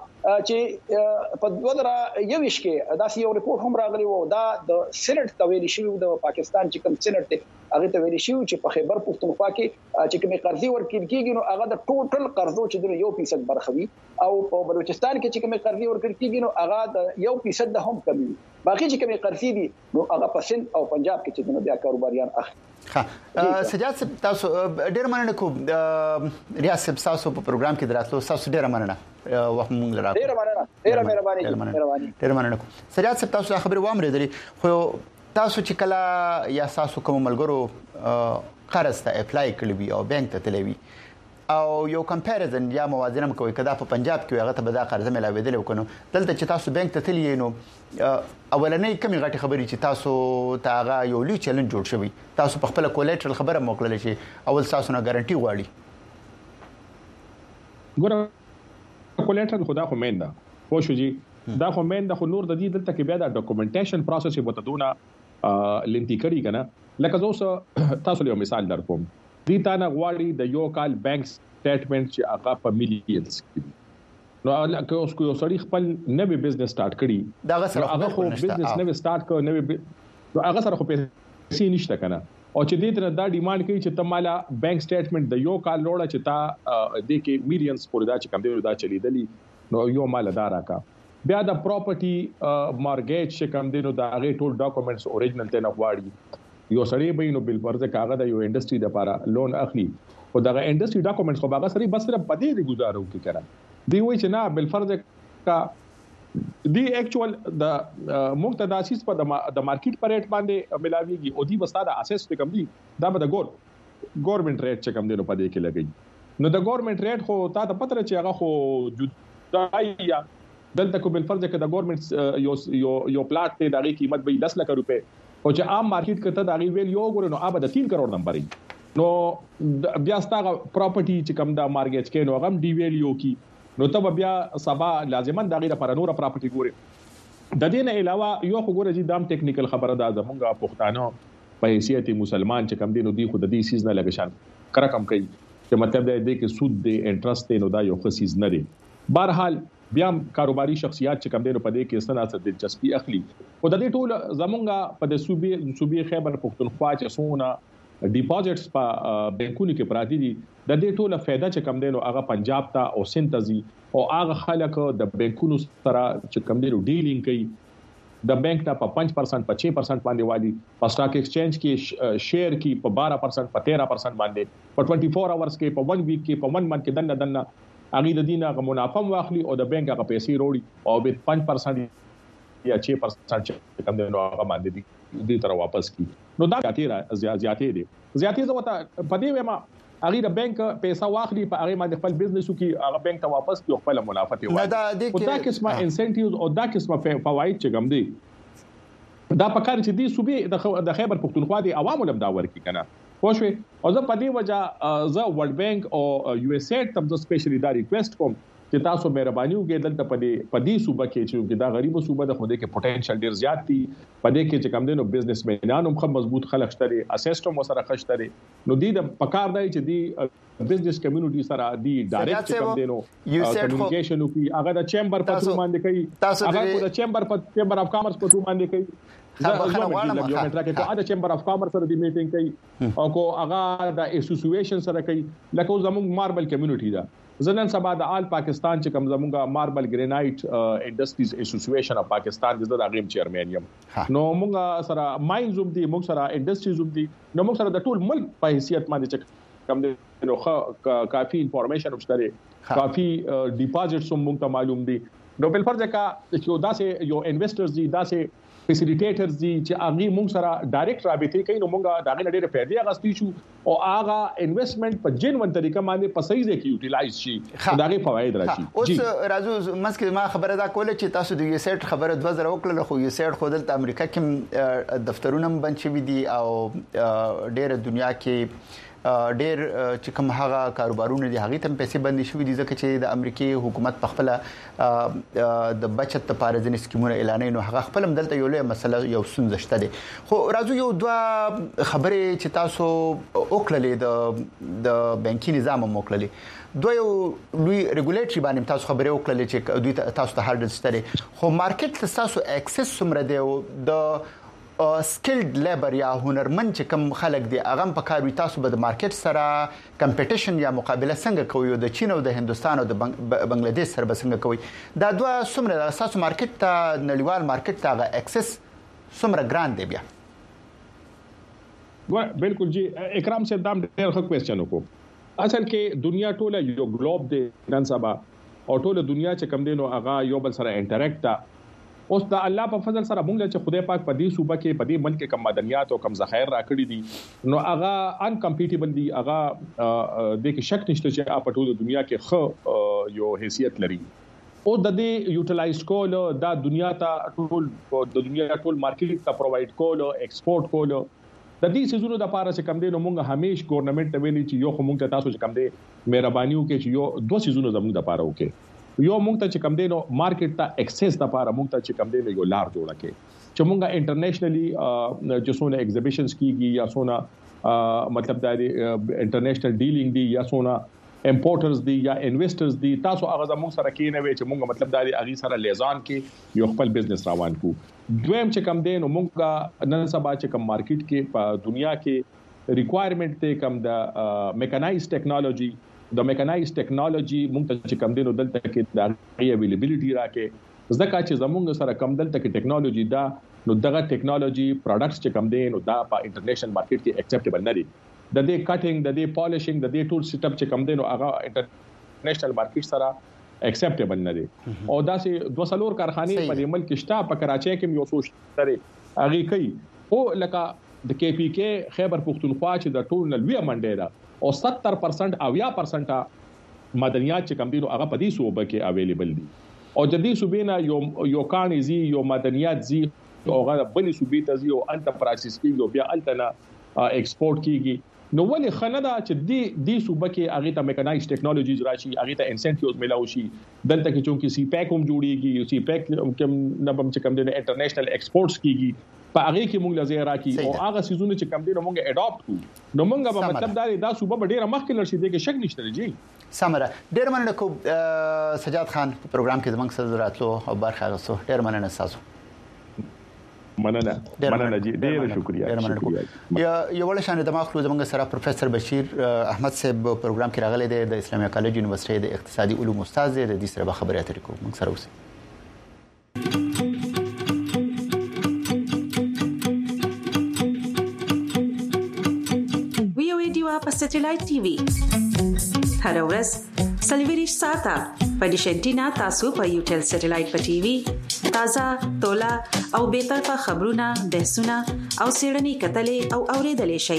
Speaker 3: چې په 2021 کې دا یو ریپورت هم راغلی وو دا د سېنات تویل شوی د پاکستان چې کوم سېنات ته هغه ته ویل شو چې په خیبر پختونخوا کې چې کومه قرضې ورکړي کیږي نو هغه د ټوټل قرضو چې د 1% برخوي او په بلوچستان کې چې کومه قرضې ورکړي کیږي نو هغه د 1% د هم کمی باقي چې کومه قرضې دي نو هغه په سند او پنجاب کې چې د بیا کاروباریان اخلي
Speaker 1: سجاد صاحب تاسو ډیر مننه کوم ریاست تاسو په پروګرام کې دراتلو تاسو ډیر مننه وخت مونږ لرا
Speaker 3: ډیر مهرباني
Speaker 1: ډیر مننه کوم سجاد صاحب تاسو خبر و امر دري خو تاسو چې کله یا تاسو کوم ملګرو قرض ته اپلای کړی او بانک ته تلوي او یو کمپیریزن یا موازنه کوي کدا په پنجاب کې هغه ته به دا قرض ملاویدل وکړو دلته چې تاسو بانک ته تللی نو اولنې کمی غټي خبرې چې تاسو ته هغه یو لوی چیلنج جوړ شوی تاسو په خپل کولیټرل خبره موکلل شي اول تاسو نه ګارانټي غواړي
Speaker 4: ګوره کولیټرل خدا خو مين دا خو شو جی دا خو مين دا خو نور د دې دلته کې بیا دا ډاکومنټیشن پروسس یې وتدونه لنتی کړی کنه لکه زه تاسو له مثال درکوم دي تا نه غواړي د یو کال بانک سټیټمنټ چې هغه په میلیونز کې نو لکه اوس کو یو سړی خپل نوې بزنس سٹارټ کړي
Speaker 1: دا سره
Speaker 4: هغه خو بزنس نوې سٹارټ کړ نو هغه سره خو پیسې نشته کنه او چې دې ته دا ډیماند کوي چې تمالا بانک سټیټمنټ د یو کال لوړه چې تا د کې میلیونز پورې دا چې کم دی دا چلیدلی نو یو مالدار کا بیا د پراپرټي مارګیج چې کم دی نو دا هغه ټول ډاکومېنټس اوریجنل ته نه غواړي یو سړی به نو بل پرځه کاغذ د یو انډستری د لپاره لون اخلي او دا انډستری ډاکومېنټس خو هغه سړی بس صرف پدې دی گزارو کې کړه دی وای چې نه بل فرض کا دی اکچوال د مقتداسیس په د مارکیټ پر ریټ باندې ملاويږي او دی بستاده اساس کم دی دا به د ګورنمنت ریټ چې کم دی نو په دې کې لګي نو د ګورنمنت ریټ خو تا ته پته چې هغه خو جدایا دلته کو بل فرض کې د ګورنمنت یو پلاټ ته دغه قیمت به 10 لک روپے او چې عام مارکیټ کې ته دغه ویل یو ګور نو آباد 3 کروڑ نمبر نو بیا ستاسو پراپرټي چې کم دا مارګیج کې نو غم دی ویلیو کی نو ته بیا سبا لازمان دغه لپاره نور پراپرټي ګوري د دې نه علاوه یو خو ګوره چې دام ټیکنیکل خبره ده زمونږه پښتانه په حیثیت مسلمان چې کم دي نو دی خو د دې سیز نه لګشان کړه کم کوي چې مطلب دا دی کې سود دی انټرست دی نو دا یو خصیز نه دی بهرحال بیا کاروباري شخصیت چې کم دي نو په دې کې سناسه دلچسپي اخلي او د دې ټول زمونږه په د صوبې خیبر پختونخوا چې سونه ډیپوزټس په بانکونو کې پراتی دي د دې ټوله فائدہ چې کم دی نو هغه پنجاب ته او سند ته زی او هغه خلک د بانکونو سره چې کم دی نو ډیلینګ کوي د بانک ته په 5% په 6% باندې والی په سٹاک ایکسچینج کې شیر کې په 12% په 13% باندې په 24 اورز کې په 1 ویک کې په 1 منث کې دنه هغه د دینه منافع واخلي او د بانک هغه پیسې وروړي او به 5% یا 6% چې کم دی نو هغه باندې دې تر واپس کی نو دا زیاتې دي زوته په دې وما هغه د بانک پیسې واخلي په هغه باندې خپل بزنس کوي هغه بانک ته واپس کوي خپل منافع ته وایي او دا قسمه انسنټیوز او دا قسمه فواید چې کوم دي دا پکار چې دي صوبې د خیبر پختونخوا دي عوامو لم دا ورکی کنه خوشوي او زه په دې وجه زه ورلد بانک او یو اس ایډ تم سپیشلی دا ریکوست کوم چې تاسو مهرباني وکړئ دلته په دې صوبه کې چې دا غریب صوبه د خوده کې پوتنشل ډیر زیات دي په دې کې چې کم دي نو بزنس مینانو هم مضبوط خلک شته اسسټم سره خشته نو دي د پکار دی چې دي بزنس کمیونټي سره دي ډایرکټ چې کم دي نو کمیونیکیشن کوي هغه د چیمبر په تور باندې کوي هغه د چیمبر اف کامرس په تور باندې کوي زه غواړم چې دا د چیمبر اف کامرس سره د میټینګ کوي او کو هغه د اسوسییشن سره کوي لکه زموږ ماربل کمیونټي دا زنن سبا د آل پاکستان چې کوم زمونږه ماربل ګرینایټ انډستریز اسوسییشن اف پاکستان د غیم چیرمن یم نو موږ سره ماینز وب دي موږ سره انډستریز وب دي نو موږ سره د ټول ملک په حیثیت باندې چې کوم دي نو کافي انفارمیشن وشته کافي ډیپوزټس موږ ته معلوم دي نو بل فرض کا چې داسې یو انویسټرز دي داسې فیسیلیټیټرز دي چې هغه موږ سره ډایرکټ رابطه کوي نو موږ دا غي ډېر فائدې غستې شو او هغه انویسټمنټ په جنون طریقه باندې په صحیح ځای کې یوټیلایز شي دا غي فواید راشي
Speaker 1: اوس راځو مسکه ما خبره دا کوله چې تاسو د یو سیټ خبره 2000 وکړه خو یو سیټ خو دلته امریکا کې دفترونه بند شوي دي او ډېر دنیا کې ډېر چې کوم هغه کاروبارونه دي هغه تم پیسې باندې شوې دي ځکه چې د امریکای حکومت په خپل د بچت لپاره ځینې سکیمونه اعلان نو هغه خپل دلته یو لوی مسله یو ستونزه شته دي خو راځو یو دوه خبرې چې تاسو وکړلې د بانکي نظام موکړلې دوی لوی ریګولیټری باندې تاسو خبرې وکړلې چې دوی تاسو ته هارډل ستړي خو مارکیټ تاسو اکسس سمره دی د سکلډ لیبر یا هنرمند چې کوم خلک دي هغه په کار وي تاسو به د مارکیټ سره کمپټیشن یا مقابله څنګه کوي د چین او د هندستان او د بنگلاديش سره به څنګه کوي دا دوه سمره د اساس مارکیټ ته نړیوال مارکیټ ته اکسس سمره ګران دی بیا
Speaker 4: بالکل جی اکرام صاحب دام ډېر ښه کوېسچن وکړو اصل کې دنیا ټوله یو ګلوب دی نن سبا او ټوله دنیا چې کم دی نو هغه یو بل سره انټریکټ تا اوس د الله په فضل سره مونږ چې خدای پاک په دې صوبه کې په دې ملک کې کم مدنیات او کم ذخایر راکړي دي نو هغه ان کمپیټیبل دي هغه د کې شک نشته چې په ټوله دنیا کې خو یو حیثیت لري او د دې یوټیلایز کول د دنیا ته ټول د دنیا ټول مارکیټ ته پرووایډ کول ایکسپورټ کول د دې سيزونو د لپاره چې کم دي نو مونږ همیش ګورنمنت ته ویلي چې یو خو مونږ ته تاسو چې کم دي مهرباني وکړئ چې یو دوه سيزونو زموږ د لپاره وکړي یو مونږ ته چې کم دی نو مارکیټ ته اکسس د لپاره مونږ ته چې کم دی یو لار جوړه کړي چې مونږه انټرنیشنلی چې څونه ایگزیبیشنز کیږي یا څونه مطلب دا انټرنیشنل ډیلینګ دی یا څونه امپورټرز دی یا انویسټرز دی تاسو هغه زموږ سره کې نه وي چې مونږ مطلب دا اغي سره لیزان کې یو خپل بزنس روان کو دویم چې کم دی نو مونږه نن سبا چې کم مارکیټ کې په دنیا کې ریکوایرمنٹ ته کم د میکانایز ټیکنالوژي د میکانایز ټیکنالوژي مونږ ته چې کم دینو دلته کې د اویلیبিলিټي راکې ځکه چې زموږ سره کم دلته کې ټیکنالوژي دا نو دغه ټیکنالوژي پروډکټس چې کم دي نو دا په انټرنیشنل مارکیټ کې اکسپټیبل نه دي د دې کټینګ د دې پالشینګ د دې ټول سیټ اپ چې کم دي نو هغه انټرنیشنل مارکیټ سره اکسپټیبل نه دي او دا سي 200 کارخانه په دې ملک شته په کراچۍ کې یو سوچ لري هغه کوي او لکه د کې پی کې خیبر پختونخوا چې د ټول نلوي منډه ده او 70% او 10% مدنیات چې کم دي نو هغه په دې صوبه کې اویلیبل دي او د دې صوبې نه یو کاني زی یو مدنیات زی او هغه بلې صوبې ته زی او انټر پرایسز کې بیا التنا ایکسپورټ کیږي نو ولې خندا چې دی صوبه کې هغه ته میکانایز ټیکنالوژیز راشي هغه ته انسنټیوز ملاوي شي دلته کې چونکی سی پیک هم جوړیږي سی پیک کوم نبم چې کوم د انټرنیشنل ایکسپورټس کیږي په هغه کې موږ لزه راکی او هغه سيزونه چې کوم دي نو موږ اډاپټ کو نو موږ په مطلب دا صوبه ډیره مخکې لرشي دغه شک نشته جی
Speaker 1: سمره ډیر مننه کو سجاد خان پروګرام کې زمنګ سره راتلو او برخه غوښتو ډیر مننه تاسو
Speaker 4: مننه جی ډیر شکریا
Speaker 1: یو ول شان د مخلو زمنګ سره پروفیسور بشیر احمد صاحب پروګرام کې راغلی دی د اسلامي کالج یونیورسيټي د اقتصادي علوم استاد دی د دې سره خبرې اترې کوو موږ سره اوسئ
Speaker 5: په سټلایټ ټي وي هر ورځ سلویریش ساته په ډیشنټینا تاسو په یوټل سټلایټ په ټي وي تازه تولا او به طرفه خبرونه بحثونه او سیړنی کتلې او اوریدلې شي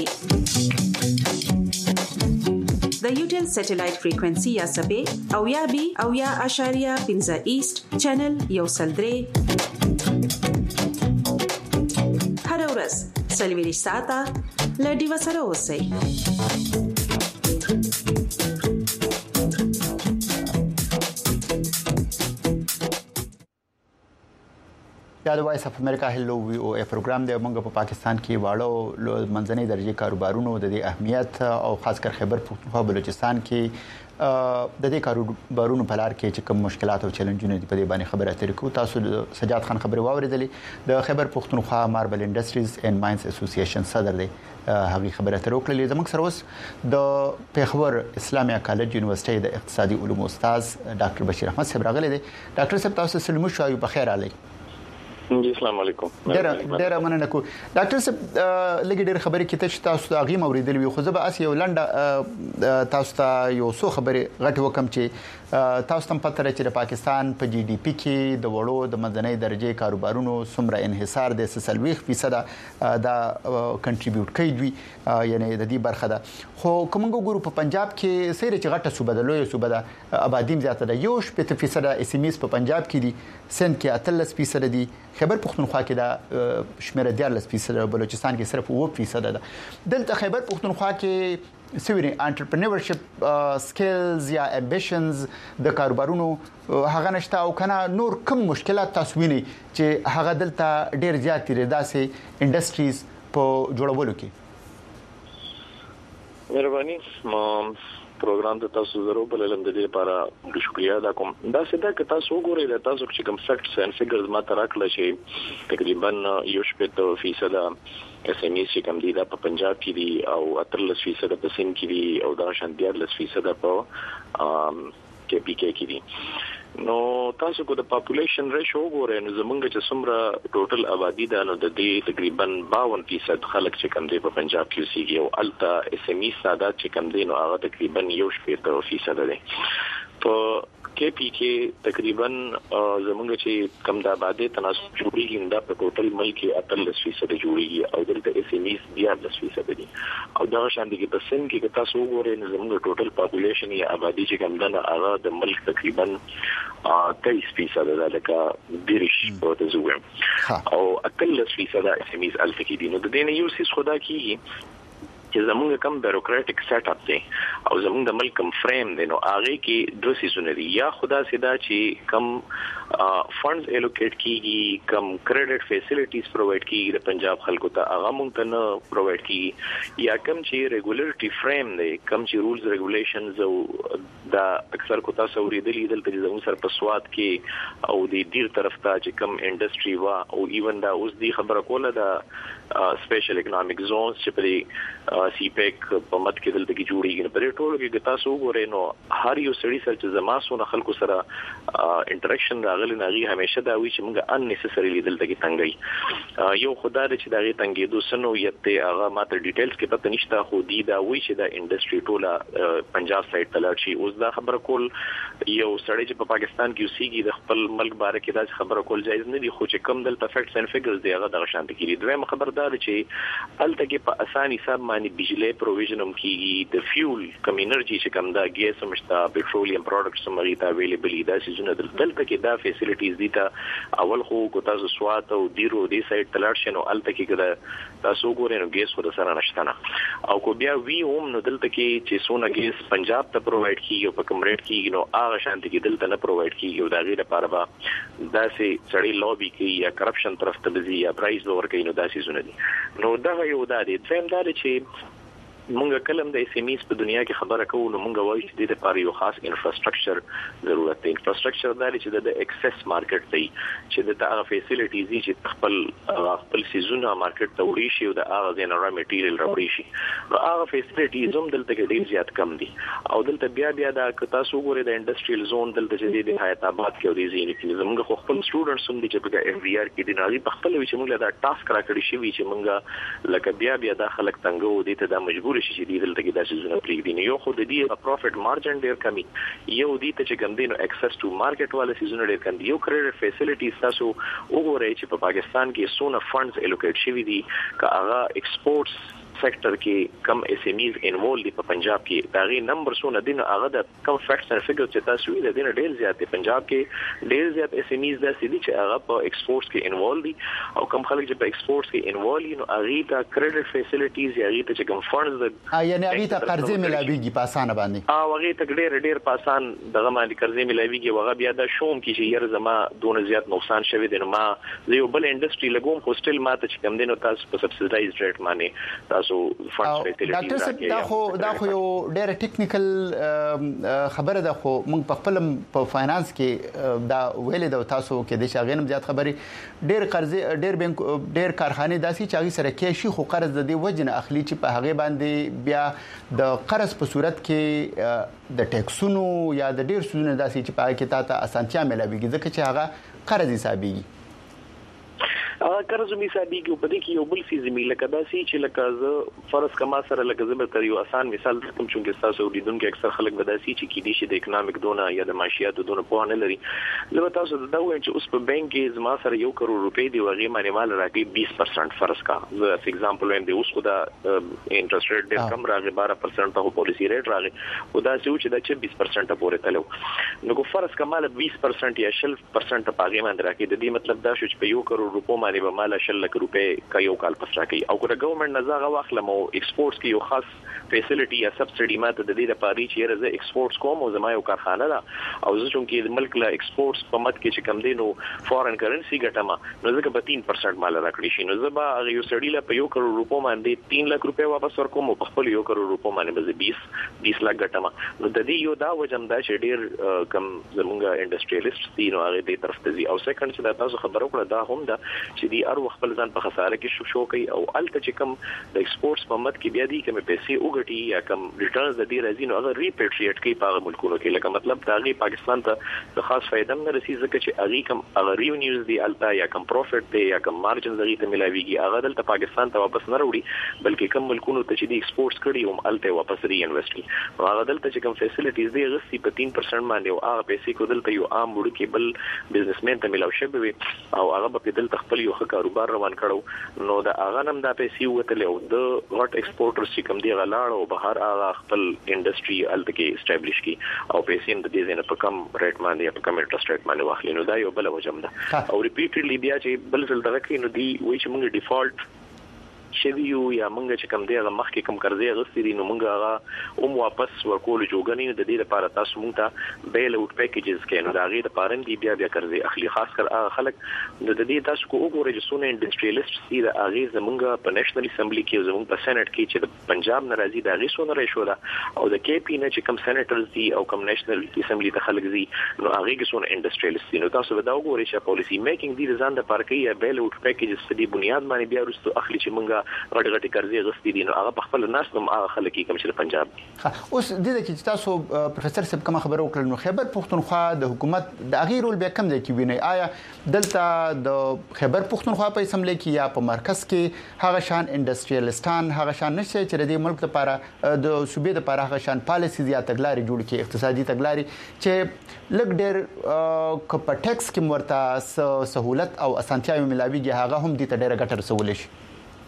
Speaker 5: د یوټل سټلایټ فریکوئنسي یا سبې او یا بي او یا اشاریه 15 ایست چینل یو سلدري هر ورځ سلویریش ساته لډي وسره اوسئ
Speaker 1: دا د وایس اف امریکا هلو وی او پروګرام دی موږ په پاکستان کې واړو منځنۍ درجه کاروبارونو د دې اهمیت او خاص کر خیبر پختونخوا بلوچستان کې د دې کاروبارونو په لار کې چې کوم مشکلات او چیلنجونه دي په دې باندې خبره اترې کوو تاسو سجاد خان خبري واوریدلې د خیبر پختونخوا ماربل انډستریز اینڈ ماینز اسوسییشن صدر دی هغه خبره اترې وکړلې زموږ سره اوس د پیښور اسلامي کالج یونیورسيټي د اقتصادي علوم استاد ډاکټر بشیر احمد صاحب راغلی دی ډاکټر صاحب تاسو سلام شو په خیر علي
Speaker 6: السلام علیکم
Speaker 1: ډیر مننه کو ډاکټر صاحب لګي ډیر خبرې کیته چې تاسو ته غي موریدل وي خو زه به اس یو لنډه تاسو ته یو څو خبرې غټ وکم چې تاسو تم پته لرئ چې د پاکستان په جی ډي پی کې د وړو د منځنۍ درجه کاروبارونو څومره انحصار د 40% دا کنټریبیوټ کوي دوی یعنی د دې برخه ده خو کومګو ګورو په پنجاب کې سیره چې غټه صوبه ده لوی صوبه ده آبادیم زیاته ده 1% اس ام اس په پنجاب کې دي سند کې 13% دي خیبر پختونخوا کې دا شمیره 14% بلوچستان کې صرف 9% ده دلته خیبر پختونخوا کې سویری انټرپرینورشپ سکلز یا امبیشنز د کاروبارونو هغه نشته او کنه نور کوم مشکلات تاسو ویني چې هغه دلته ډیر زیات دي داسې انډستریز په جوړولو کې
Speaker 6: مهرباني پروګرام ته تاسو ضرور بللم د دې لپاره شکریا ادا کوم دا سده ک تاسو وګورئ د تاسو چې کوم فیکټس اند فیګرز ما تراکل شي تقریبا 1% اس ام ای چې کوم دي د پنجاب کې دي او 13% په سند کې دي او دا شان 14% په کې پی کې کې دي نو تاسو کو د پاپولیشن ریشو وګورئ نو زمونږ چې څومره ټوټل آبادی ده نو د دې تقریبا 52% خلک چې کوم دي په پنجاب کې اوسېږي او التا اس ام ای ساده چې کوم دي نو هغه تقریبا 1% ده په کې پی کې تقریبا زمونږ چې کم د آبادی تناسب جوړیږي دا په ټوټل ملک کې 13% جوړیږي او دلته اس ام ای 14% دي او دا شان دي په سن کې تاسو وګورئ نو زمونږ ټوټل پاپولیشن یا آبادی چې کم ده هغه د ملک تقریبا 23% ده لکه دیرش په تزویم او 13% اس ام ای الف کې دي نو د دې نه یو څه خدا کیږي چې زمونږ کم بیوروکراټک سیټ اپ دی او زمونږ د ملک کم فریم دی نو هغه کې دوه سيزونه دي یا خدا سیدا چې کم فندز الوکیټ کیږي کم کریډټ فیسیلیټیز پرووایډ کیږي د پنجاب خلکو ته هغه مونږ ته نه پرووایډ کیږي یا کم چې ریګولټری فریم دی کم چې رولز ریګولیشنز او دا اکثر کو تاسو ورېدلې دلته زموږ سر په سواد کې او د ډیر طرف ته چې کم انډستری وا او ایون دا اوس دی خبره کوله دا سپیشل اکونومیک زونز چې په سی پیک په مت کې دلته کې جوړیږي په ټولو کې تاسو وګورئ نو هر یو سړي سره چې زما سونه خلکو سره انټریکشن راغلی راغلي ناغي همیشه دا وی چې موږ ان نیسسریلی دلته کې تنګي یو خدای چې دا غي تنګي دو سنو یته هغه ماته ډیټیلز کې پته نشته خو دی دا وی چې دا انډستری ټوله پنجاب سایډ تلل شي اوس دا خبره کول یو سړی چې په پاکستان کې اوسېږي د خپل ملک باره کې دا خبره کول جایز نه دي خو چې کم دلته فیکټس اینڈ فیګرز دی هغه د شانت کې دویم خبردار چې الته کې په اساني حساب باندې بجلی پروویژنم کیږي د فیول کم انرژي چې کم دا ګیس مشتا پټرولیم پروډکټس مریته اویلیبل دا سيزونه دلته کې دا فیسیلیټیز دي ته اول خو کو تاسو سوات او ډیرو دی سایډ تلل شنو الته کې کده تاسو ګورئ نو ګیس ور سره نشته او کو بیا وی اوم نو دلته کې چې سونه ګیس پنجاب ته پرووایډ کیږي او په کوم ریټ کیږي نو هغه شانت کې دلته نه پرووایډ کیږي او دا غیر لپاره به دا سي سړی لوبي کوي یا کرپشن طرف ته بزي یا پرایس ور کوي نو دا سيزونه دي نو دا یو دا دي څنګه دا چې مونږ کلم د اس ام ایز په دنیا کې خبره کوو نو مونږ وایو چې د لپاره یو خاص انفراستراکچر ضرورت دی انفراستراکچر دا چې د ایکسس مارکیټ دی چې د هغه فیسیلیټیز چې خپل سيزونه مارکیټ ته وړي شي او د هغه جنرال میټیریل راوړي شي نو هغه فیسیلیټیز هم دلته کې ډیر زیات کم دي او دلته بیا دا تاسو ګورئ د انډستریل زون دلته چې د حیات آباد کې او د زینې کې زموږ خپل سټوډنټس هم دي چې په اف بي ار کې د ناري په خپل چې موږ دا ټاسک راکړی شي چې موږ لکه بیا دا خلک تنګو دي ته د مجبور شي چې دلته کې د سيزونه پریږدي یو خو د دې پروفټ مارجن ډیر کمی یو دي ته چې کوم دینو اکسس ټو مارکیټ والا سيزونه ډیر کم دي یو کریډټ فیسیلیټیز تاسو وګورئ چې په پاکستان کې سونه فندز الوکیټ شوي دي کا هغه ایکسپورټس سېکټر کې کم اس ام ایز انوالو دي په پنجاب کې دا غي نمبر سونه دین هغه د کم فیکټس اینڈ فیګرز چې تاسو ویل دي ډیر زیات دي پنجاب کې ډیر زیات اس ام ایز د سړي چې هغه په ایکسپورټس کې انوالو دي او کم خلک چې په ایکسپورټس کې انوالو نو هغه ته کریډټ فیسیلیټیز یا هغه ته چې کم فندز
Speaker 2: یعنی هغه ته قرضې ملاويږي په اسانه باندې
Speaker 6: هغه ته ډیر په اسان دغه باندې قرضې ملاويږي هغه بیا د شوم کې چې ير زما دونه زیات نقصان شوی دی نو ما یو بل انډستری لګوم هوستل ماته چې کم دینو تاسو په سبسایډایز ریټ باندې تاسو فندز
Speaker 2: ډاکټر صاحب دا خو یو ډېر ټیکنیکل خبره ده خو موږ په خپل په فاینانس کې دا ویل د تاسو کې د شاغینم زیات خبري ډېر قرضې ډېر بانک ډېر کارخانه داسي چې هغه سره کې شي خو قرض د دې وجنه اخلي چې په هغه باندې بیا د قرض په صورت کې د ټیکسونو یا د ډېر سودونو داسي چې په هغه کې تاسو اسانتیا ملويږي ځکه چې هغه قرض حسابيږي
Speaker 6: قرض می حسابيږي په دې کې یو بل څه زمي لکه داسي چې لکه ز فرض کما سره لکه زبر تر یو آسان مثال کوم چې تاسو لیدونکو اکثر خلک بداسي چې کې دي چې د اکونومیک دونه یا د معاشيات دونه په نه لري لکه تاسو دا وایي چې اوس په بانک کې زما سره 1 کروڑ روپۍ دی وغه باندې مال راکې 20% فرض کا زه ایگزامپل وایم د اوس خو دا انټرست ریټ ډېر کم راغی 12% په پالیسی ریټ راغی او دا چې دا 20% پورې تلو نو کو فرض کما 20% یا 10% په هغه باندې راکې د دې مطلب دا شو چې په 1 کروڑ روپۍ باندې به مال 10 لک روپۍ کا یو کال پس راکې او ګور ګورنمنت نزاغه واخلم او ایکسپورټس کې یو خاص فیسیلیټي یا سبسډي ماته د دې لپاره چې رزه ایکسپورټس کوم او زما یو کارخانه ده او زه چې د ملک له ایکسپورټس په مت کې چې کم دینو فورن کرنسي ګټما نو زه به 3% مال راکړی شي نو زه به یو سړی له په 1 کروڑ روپۍ باندې 3 لک روپۍ واپس ورکوم او په خپل 1 کروڑ روپۍ باندې به 20 لک ګټما نو د دې یو دا وجم دا چې ډیر کم زمونږ انډستریالیست دي نو هغه دې طرف ته دي او سیکنډ چې تاسو خبرو کړه دا هم دا چې دی ار خپل ځان په خساره کې شو کوي او الته چې کم د ایکسپورټس په مت کې بیا دي کوم پیسې وګټي یا کم ریټرنز د دې راځي نو هغه ریپیټریټ کوي په ملکونو کې لکه مطلب دا غي پاکستان ته د خاص فائدہ نه رسي ځکه چې هغه کم هغه ریونیوز دی الته یا کم پروفټ دی یا کم مارجن زغی ته ملاويږي هغه دلته پاکستان ته واپس نه وروړي بلکې کم ملکونو ته چې دی ایکسپورټس کړي هم الته واپس ری انویسټ کوي هغه دلته چې کم فیسیلیټیز دی غسی په 3% باندې او هغه پیسې کو دلته یو عام وړ کې بل بزنسمن ته ملاو شوی او هغه په دلته خپل یو کاروبار روان کړو نو دا هغه نم دا پیسې وته او د غټ ایکسپورټرز چې کوم دی غلاړ او بهر هغه خپل انډستری الته کې اسټابلیش کی او پیسې د دې نه په کم ریټ باندې په کم انټرست ریټ باندې واخلي نو دا یو بل وجم ده او ریپیټډلی بیا چې بل ځل درکې نو دی وایي چې موږ ډیفالت شویو یا مونږ چې کم دی هغه مخکې کم قرضې غوښتي دي نو مونږ هغه اوم واپس ورکول جوګنی د دې لپاره تاسو مونږ ته بیل اوټ پیکیجز کې نو دا غي د پارن دی بیا قرضې اخلي خاص کر خلک د دې تاسو کو وګورئ چې سونه انډستریالیست سي د هغه زمونږ په نېشنل اسمبلی کې زمونږ په سېنات کې چې د پنجاب ناراضي د هغه سونه ریشو ده او د کې پی نه چې کم سېنیټرز دي او کم نېشنل اسمبلی ته خلک دي نو هغه کې سونه انډستریالیست دي نو تاسو به دا وګورئ چې پالیسی میکینګ دي ځان د پارکې یا بیل اوټ پیکیجز په دې بنیاد باندې بیا ورستو اخلي چې مونږ زمونږه غټ قرضې غوښتي دي نو هغه په خپل ناس هم هغه خلک کوم چې پنجاب
Speaker 1: اوس د دې کې تاسو پروفیسور صاحب کوم خبرو وکړل نو خیبر پختونخوا د حکومت د اغیر رول به کم دی کې ویني آیا دلته د خیبر پختونخوا په اسمبلی کې یا په مرکز کې هغه شان انډستریالیستان هغه شان نشي چې د ملک لپاره د صوبې لپاره هغه شان پالیسي یا تګلارې جوړ کړي اقتصادي تګلارې چې لګ ډېر کپ ټیکس کې مرته سہولت او اسانتیاوي ملاويږي هغه هم د ډېر ګټر سہولت شي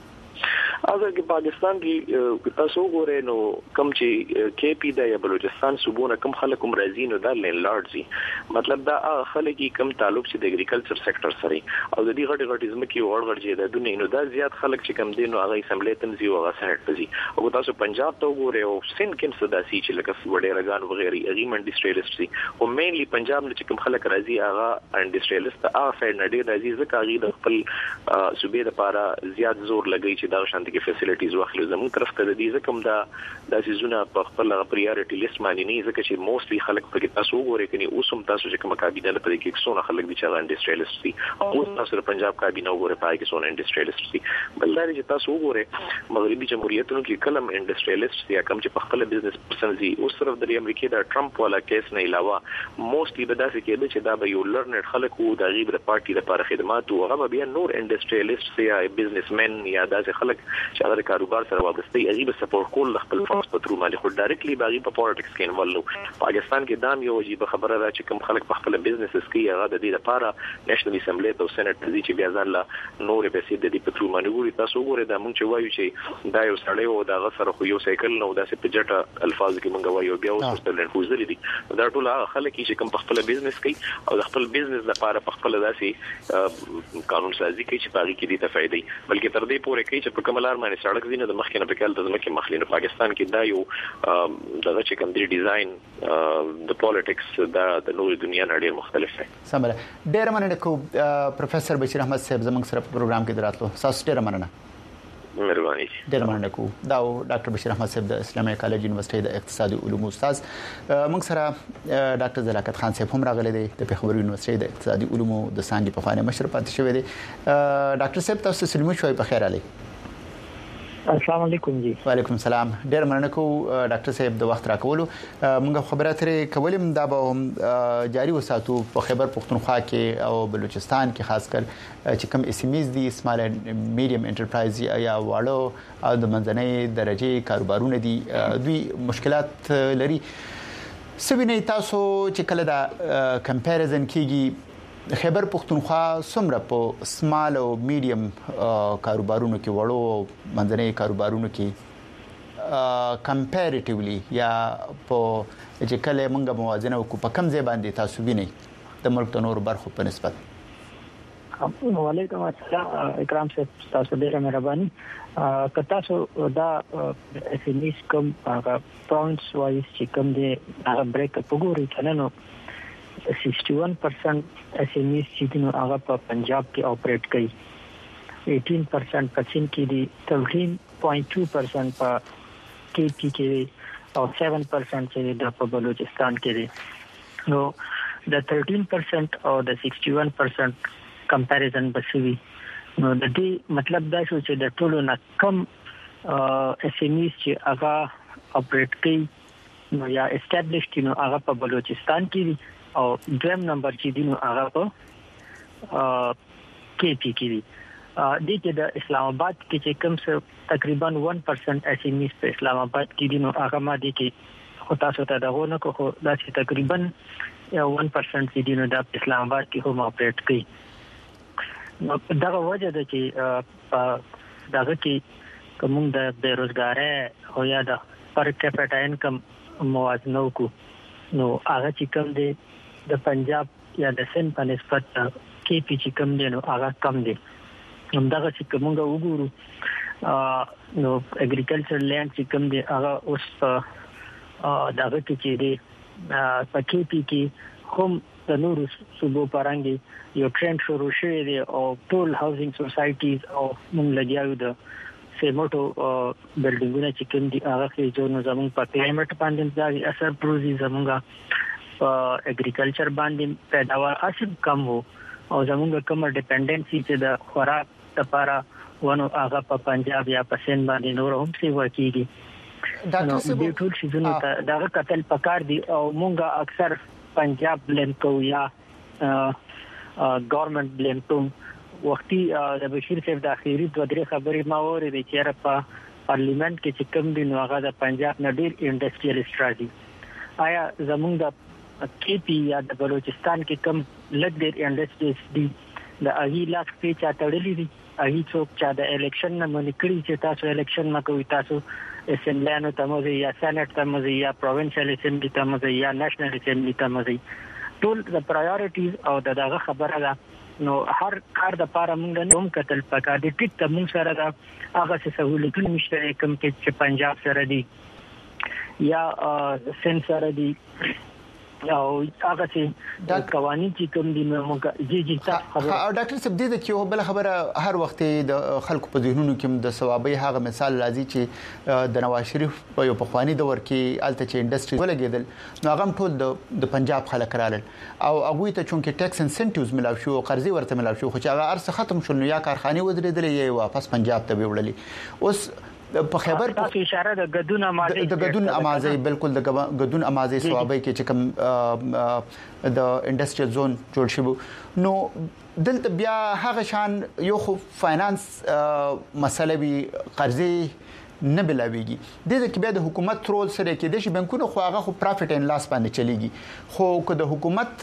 Speaker 6: اگر کې پاکستان کې تاسو ګورئ نو کم چې کې پی د بلوچستان صوبونه کم خلک هم راځي نو دا لین لارډزي مطلب دا خلک کم تعلق چې د اګریکلچر سېکټر سره او د دې غټ ځمکې وړ چې د دنیا نو دا زیات خلک چې کم دي نو هغه اسمبلی تنظیم او سېنات پزي او تاسو پنجاب ته ګورئ او سند کې صداسي چې لکه وړي رګان وغيرها اغي انډستریالیست دي او مینلی پنجاب نه چې کم خلک راځي هغه انډستریالیست هغه فیر نه ډیر راځي ځکه هغه د خپل صوبې لپاره زیات زور لګي چې دا شانتي کې فیسیلیټیز واخلو زموږ طرف ته د دې کوم دا سيزونه په خپل پریورټی لیست باندې نه ځکه چې موستلی خلک په تاسو وګورئ کني اوس هم تاسو چې کوم کابینه لپاره کې څونه خلک دي چې انډستریالیست دي او تاسو د پنجاب کابینه وګورئ پای کې څونه انډستریالیست دي بل دا چې تاسو وګورئ مغربي جمهوریتونو کې کلم انډستریالیست یا کوم چې په خپل بزنس پرسن دي اوس صرف د امریکا د ټرمپ والا کیس نه علاوه موستلی به داسې کېده چې دا به یو لرنر خلک وو د غیب پارټي لپاره خدمات او هغه بیا نور انډستریالیست یا بزنسمن یا داسې خلک چې هغه کاروبار سره وابسته ای غیب سپورټ کول خپل فرصت په تر باندې خو ډایرکټلی باغی په پالیټکس کې انوالو پاکستان کې دام یو عجیب خبره را چې کوم خلک په خپل بزنسز کې هغه د دې لپاره نېشنل اسمبلی او سېنات ته چې بیا ځل نور پیسې د دې په تر باندې ګوري تاسو ګورئ دا مونږ چې وایو چې دا یو سړی او دا غسر خو یو سایکل نو دا په جټه الفاظ کې مونږ وایو بیا اوس په لنفوزل دي دا ټول خلک چې کوم په خپل بزنس کوي او د خپل بزنس لپاره په خپل داسي قانون سازي کوي چې باغی کې دي ته فائدې بلکې تر دې پورې کوي چې په کوملار باندې سړک دینه د مخکنه په کال د ځمکې مخلینو پاکستان کې دا یو دغه چې کوم دی ډیزاین د پالیټکس د نورې دنیا نه ډیر مختلف دی
Speaker 1: سمره ډیر مننه کو پروفیسور بشیر احمد صاحب زموږ سره په پروګرام کې دراتلو تاسو ډیر مننه
Speaker 6: مهرباني
Speaker 1: ډیر مننه کو دا ډاکټر بشیر احمد صاحب د اسلامي کالج یونیورسيټي د اقتصادي علومو استاد موږ سره ډاکټر زلاکت خان صاحب هم راغلي دي د پیښور یونیورسيټي د اقتصادي علومو د څانګې په خانه مشر پاتې شوی دي ډاکټر صاحب تاسو سلمو شوي په خیر علي
Speaker 7: السلام علیکم جی
Speaker 1: وعلیکم السلام ډیر مننه کو ډاکټر صاحب د وخت راکولو موږ خبره ترې کولم دا به جاری وساتو په خیبر پختونخوا کې او بلوچستان کې خاص کر چې کوم اس ام ایز دي سمال میډیم انټرپرایز یا واړو او د منځنۍ درجه کاروبارونه دي دوی مشکلات لري سوینه تاسو چې کله دا کمپیریزن کیږي خیبر پختونخوا څومره په سمال او میډیم کاروبارونو کې وړو منځنۍ کاروبارونو کې کمپیریټیولی یا په چې کله موږ موازنه وکړو په کم ځای باندې تاسو وینئ د ملک د نورو برخو په نسبت
Speaker 7: وعلیکم السلام اکرام صاحب تاسو ډیره مهرباني کتا سو دا اس ام ایس کوم پاونټس وایي چې کوم دی هغه بریک اپ وګورئ کنه نو 61% SMEs چې نو هغه په پنجاب کې اپریټ کوي 18% په چین کې دي 13.2% په KP کې او 7% چې د په بلوچستان کې دي نو د 13% او د 61% کمپیریزن بسوي نو د دې مطلب دا شو چې د ټولو نه کم SMEs چې هغه اپریټ کوي نو یا اسټابلیشډ نو هغه په بلوچستان کې دي او دویم نمبر چې دینو هغه په KP کې دي د دې د اسلام آباد کې چې کوم څه تقریبا 1% SMEs په اسلام آباد کې دي نو هغه ما دي کې خو تاسو ته دغه نه کوو دا چې تقریبا 1% چې دي نو د اسلام آباد کې هم اپریټ کوي نو دا وجه ده چې دغه کې کوم د بیروزګاری او یا د پر کیپټا انکم موازنه کو نو هغه چې کوم دی د پنجاب یا د سند په نسبت کې پی چې کوم دی نو هغه کم دی همدغه چې کومه وګورو نو اګریکلچر لینډ چې کوم دی هغه اوس دغه کې دی په کې پی کې هم د نورو صوبو پرانګي یو ټرند شروع شوی دی او ټول هاوسینګ سوسایټیز او موږ لګیاو د سیمټو بلډینګونه چې کوم دي هغه کې جو نو زموږ په کلایمټ باندې ځای اثر پروزي زموږه په اګریکلچر باندې پیداوار اصل کم وو او زموږ کوم ډیپندنسي چې د خوراک لپاره ونه هغه په پنجاب یا په سند باندې نور هم سی ورکیږي.
Speaker 2: ډاکټر صاحب
Speaker 7: د ټول شیزونو ته دا قتل پکار دي او مونږه اکثر پنجاب بلیم کو یا گورنمنت بلیم کوم. وختي د بشیر صاحب د اخیری دوه درې خبرې ما اورېدې چې په پارلیمنت کې چې کوم دي نو هغه د پنجاب نه ډیر انډستریالیست راځي. آیا زموږ د کې پی یا د بلوچستان کې کوم لږ ډیر انډستریالیست دي د اغي لاس په چا تړلې دي؟ اغي څوک چې د الیکشن نه منې کړی چې تاسو الیکشن ما کوي، تاسو اسمبلیانو ته مزي یا سېنات ته مزي یا پروینشل اسمبلی ته مزي یا نېشنل اسمبلی ته مزي، ټول د پرایورټیز او دغه خبره ده. نو هر کار د پاره موږ نه هم کتل پکار دي ټیک ته موږ سره دا هغه څه سہولتونه مشترک کوم چې پنجاب سره دي یا سند سره دي او هغه چې قوانين چې کوم دي موږ جی تاسو خبره.
Speaker 2: ډاکټر صاحب دې کې یو بل خبره هر وخت د خلکو په ذهنونو کې د ثوابي هغه مثال راځي چې د نواز شریف په یو پخوانی دور کې الته چې انډستری ولګیدل نو هغه ټول د پنجاب خلک رالل او هغه ته چونکه ټیکس انسنټیوز ملاو شو او قرضې ورته ملاو شو، خو چې هغه ارڅ ختم شول نو یا کارخانه ودرېدلې یا واپس پنجاب ته وړلې. اوس په خیبر
Speaker 7: تاسو اشاره د غدون امازي
Speaker 2: بالکل د غدون امازي ثوابي کې چې کوم د انډستریال زون جوړ شوی نو دلته بیا هغه شان یو خو فاینانس مسله وی قرضې نه بلاویږي. د دې کې بیا د حکومت رول سره کې د شي بانکونو خو هغه خو پروفټ ان لاس باندې چلیږي، خو که د حکومت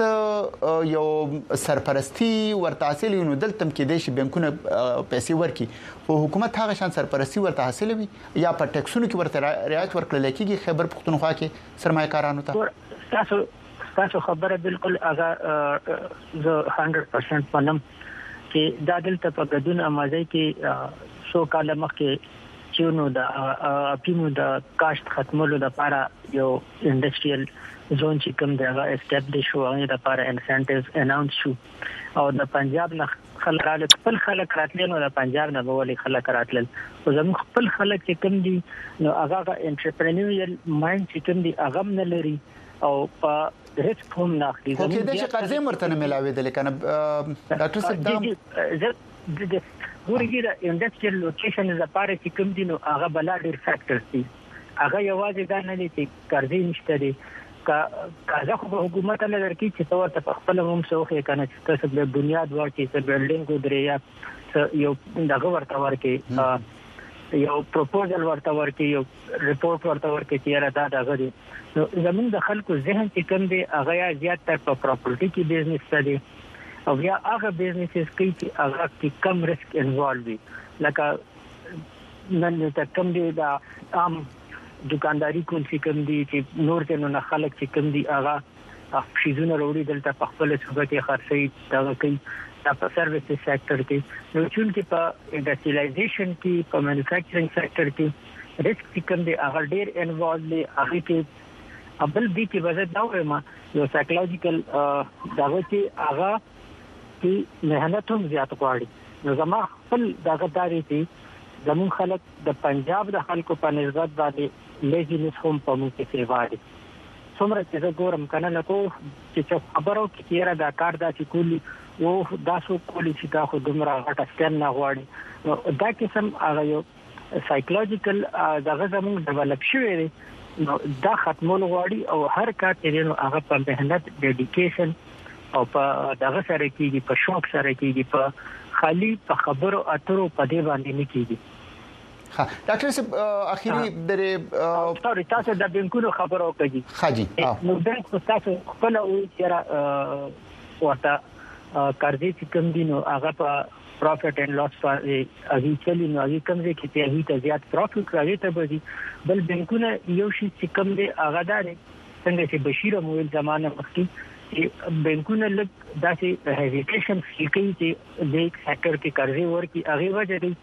Speaker 2: یو سرپرستی ورته حاصل نو دلته کې د شي بانکونو پیسې ورکي، خو حکومت هغه شان سرپرستی ورته حاصل وي یا په ټیکسونو کې ورته رعایت ورکړل کېږي. خیبر پختونخوا کې سرمایه‌کارانو ته
Speaker 7: تاسو خبره بالکل هغه زه 100% پنم چې دا دلته په غدون امازي کې سو کال مخکې چې نو د اپیمو د کاشت ختمولو لپاره یو انډستریال زون چې کوم دغه اسټابلیش شو هغه لپاره انسنټیوز اناونس شو او د پنجاب نه خلک خپل خلک راتلل نو د پنجاب نه بولي خلک راتلل او زموږ خپل خلک چې کوم دي نو هغه انټرپرینیوریل مایند چې کوم دي هغه نه لري او په ریسک هم نه اخلي.
Speaker 2: خو کې د شي قرضې مرتنه ملاوي د لیکنه ډاکټر صاحب
Speaker 7: دا ورګي د انډستریال لوکیشن لپاره چې کوم دي نو هغه بل ډیر فیکټرز دي. هغه یوازې دا نه دي چې قرضې نشته دي کاغه خو حکومت له درکې چې تور ته خپل هم څوخه کنه چې تاسو د بنیاد ورکې چې بلډینګ دریا یو دغه ورته ورکې یو پروپوزل ورته ورکې یو ریپورت ورته ورکې چې را دا دغه دي. نو زموږ د خلکو ذهن چې کوم دي هغه زیات تر په پراپرټي کې بزنس کوي او بیا هغه بزنسز کوي چې هغه کې کم ریسک انوالو وي، لکه نن ته کوم دي دا عام دکانداري کوم چې کوم دي چې نور ته نه خلک چې کوم دي هغه شیزونه وروړي دلته په خپل صوبه کې خرڅي دا کوي دا په سرویس سېکټر کې نو چې په انډستریالایزیشن کې په مانیفیکچرینګ سېکټر کې ریسک چې کوم دي هغه ډیر انوالو دي. هغه کې ابل بي کې وزت دا وایم یو سایکولوژیکل دا چې هغه چې مهنت هم زیات غواړي. نو زما خپل دغه داري چې زمون خلک د پنجاب د خلکو په نسبت باندې لیزینس هم په موږ کې سیوا دي. څومره چې زه ګورم کنه نه کو چې خبرو کې کیره دا کار دا چې کولی او دا سو کولی چې دا خو دومره غټه سکن نه غواړي. نو دا قسم هغه یو سایکولوژیکل دغه زمون ډیولپ شوی دی نو دا ختمول غواړي او هر کار چې نو هغه په مهنت ډیډیکیشن او په دغه سره کېږي، په شوق سره کېږي، په خالي په خبرو اترو په دی باندې نه کېږي.
Speaker 2: ها ډاکټر صاحب اخیری درې
Speaker 7: تاسو د بانکونو خبرو کوي
Speaker 2: خاجي
Speaker 7: نو بانک تاسو خپل او چې ورته قرضې چې کوم دي نو هغه په پروفټ اینڈ لاس باندې اږي چلی نو اږي کوم ځای کې هغه ته زیات پروفټ راځي ته به بل بانکونه یو شي چې کوم دي هغه دار څنګه چې بشیر مویل زمانه مخکې بانکونه لږ داسې هیزیټیشن کوي چې د سېکټر کې قرضې ورکړي. هغه وجه دی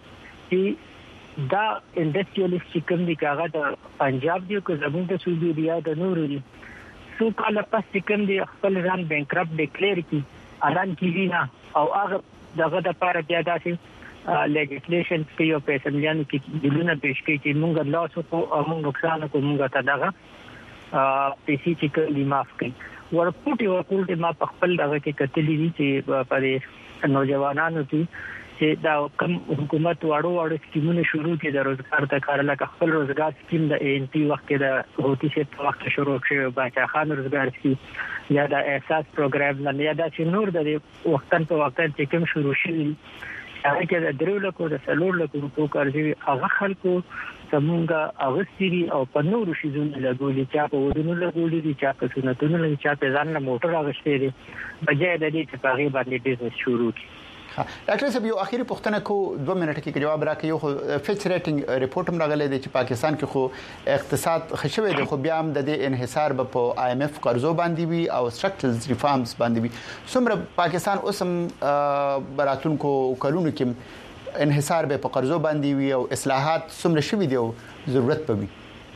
Speaker 7: چې دا انډستریالیست چې کوم دي هغه د پنجاب دی کو زموږ د سعودي اریا د نور دي سو کال پس چې کوم دي خپل ځان بانکرپټ ډیکلیئر کی اعلان کیږي نه او هغه دغه د لپاره بیا داسې لیجسلیشن کې یو پیسملیانو کې دلونه پېښ کوي چې موږ لاسو کو موږ نقصان کو موږ ته دغه پیسې چې کوي معاف کړي. ورپورټي ما په خپل دغه کې کتلې دي چې په نوجوانانو کې چې دا کوم حکومت واړو سکیمونه شروع کړي د روزګار د کار لکه خپل روزګار سکیم د ANC وخت کې د هوتي سي په وخت شروع شوی باچا خان روزګار سکیم یا د احساس پروګرام نه یا د نور د وختن په وخت کې کوم شروع شي هغه کې د درو لکو د سلور لکو په کارځي هغه خلکو زمونږه اغستري او په نورو شیزونو لګولې چې په ودونو لګولې دي چې په سنتونو لګولې چې په ځان له موټر اغستري بجای د دې چې په غي باندې بزنس شروع کړي
Speaker 1: ډاکټر صاحب یو اخیری پوښتنه کو 2 منټه کې جواب راکړئ یو فیچ ریټینګ ریپورت هم راغلی دی چې پاکستان کې خو اقتصاد خښوي دی خو بیا هم د دې انحصار په IMF قرضو باندې وي او سټرکچرل ریفارمز باندې وي څومره پاکستان اوسم براتونکو کلونو کې انحصار به په قرضو باندې وي او اصلاحات څومره شوي دي او ضرورت پوي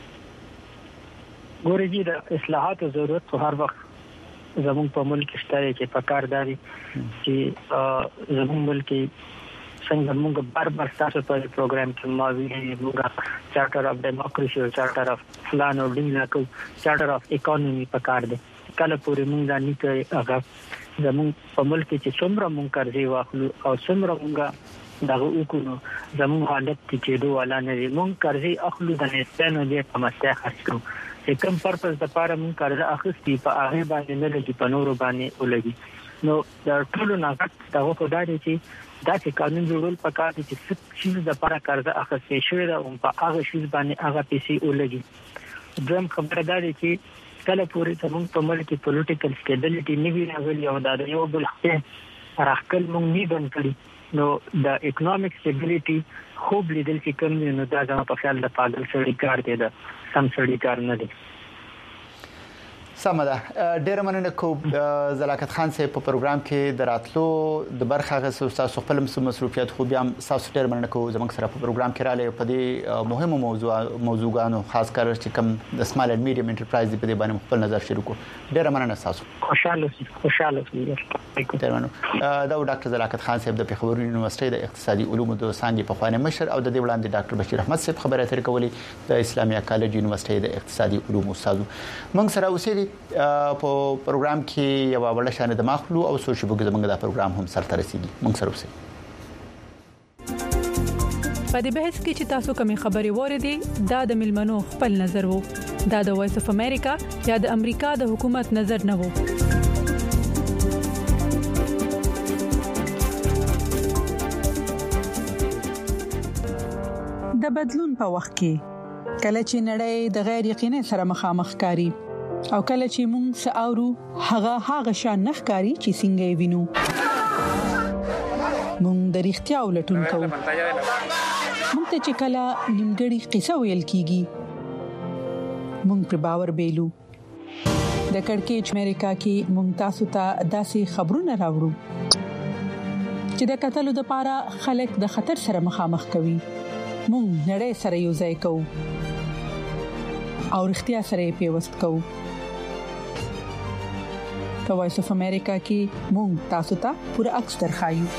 Speaker 7: ګورې د اصلاحات ضرورت په هر وخت زموږ په ملک کې شته چې په کارداري چې زموږ ملک څنګه موږ بار تاسو په پروګرام کې ما ویلي موږ چارټر اف ډیموکراسي او چارټر اف پلان او ډیموکراسي چارټر اف اکانومي په کار دي کله پورې موږ دا نیټه هغه زموږ په ملک کې څومره موږ قرضې واخلو او څومره موږ دغه وکړو زموږ حالت کې دوه ولا نه موږ قرضې اخلو د نسبانو دې په مسته خرج کړو کوم پرپس د پاره مون قرض اخستي په هغه باندې نه لګي په نورو باندې ولګي نو د ټولو ناغت دغه په داري چې دا چې قانون جوړول پکار دي چې څه شي د پاره قرض اخستي شوی دا په هغه شي باندې هغه پیسې ولګي دویم خبره دا دي چې کله پورې زموږ په ملک کې پولیټیکل سټیبিলিټي نه وی راغلی او دا یو بل څه راخل مونږ نه بند کړی نو د اکونومیک سټیبিলিټي خوب لیدل چې کوم نو دا زموږ په خیال د پاگل سړي کار دی دا سم سړي کار نه دی
Speaker 1: سمه ده ډیر مننه کوم زلاکت خان صاحب په پروګرام کې دراتلو د برخه غو تاسو خپل مصروفیت خو بیا تاسو ډیر مننه کوم زموږ سره په پروګرام کې رااله په دې مهمه موضوعګانو خاص کر چې کوم د سمال اند میډیم انټرپرایز په دې باندې خپل نظر شریکو ډیر مننه تاسو
Speaker 7: خوشاله
Speaker 1: دا ډاکټر زلاکت خان صاحب د پیښور یونیورسيټي د اقتصادي علومو د څانګې په خوانه مشر او د دې وړاندې ډاکټر بشیر احمد صاحب خبره اترې کولې د اسلامي کالج یونیورسيټي د اقتصادي علومو استاد موږ سره اوسېږي په پروګرام کې یو وړ شان د مخلو او سوشي بوګ زمونږ دا پروګرام هم سره ترسيږي موږ سره اوسئ
Speaker 8: په دې بحث کې چې تاسو کومې خبرې وریدي دا د ملمنو خپل نظر وو دا د وایس اف امریکا یا د امریکا د حکومت نظر نه وو
Speaker 9: د بدلون په وخت کې کله چې نړۍ د غیر یقیني سره مخامخ کاری او کله چې موږ ساورو هغه شان نخکاری چې څنګه وینو موږ د اړتیا ولټون کوو موږ ته چې کله نیمګړی قصه ویل کیږي موږ پر باور بیلو د کڑکېچ امریکا کې موږ تاسو ته داسې خبرونه راوړو چې د قتل د پاره خلک د خطر سره مخامخ کوي موږ نړۍ سره یو ځای کوو او اړتیا سره پیوست کوو په وایس اف امریکا کې موږ تاسو ته پوره عکس درخایو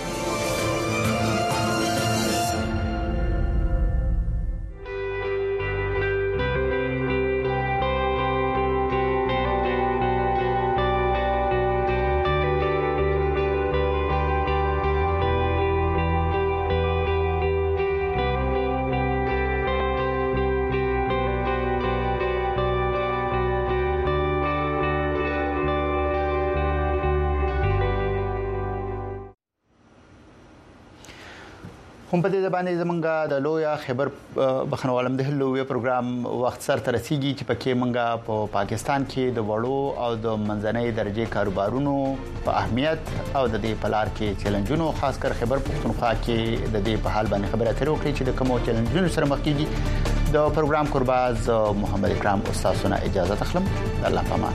Speaker 1: هم په دې باندې زمونږه د لویا خبر بخنوالم د لویا پروګرام وخت سره ترسيږي چې پکې مونږه په پاکستان کې د وړو او د منځنۍ درجه کاروبارونو په اهمیت او د دې پلار کې چیلنجونو خاص کر خبر پښتونخوا کې د دې په حال باندې خبره اترې وکړي چې د کومو چیلنجونو سره مخ کیږي د پروګرام قرباز محمد اکرام استادونه اجازه تخلم الله پامان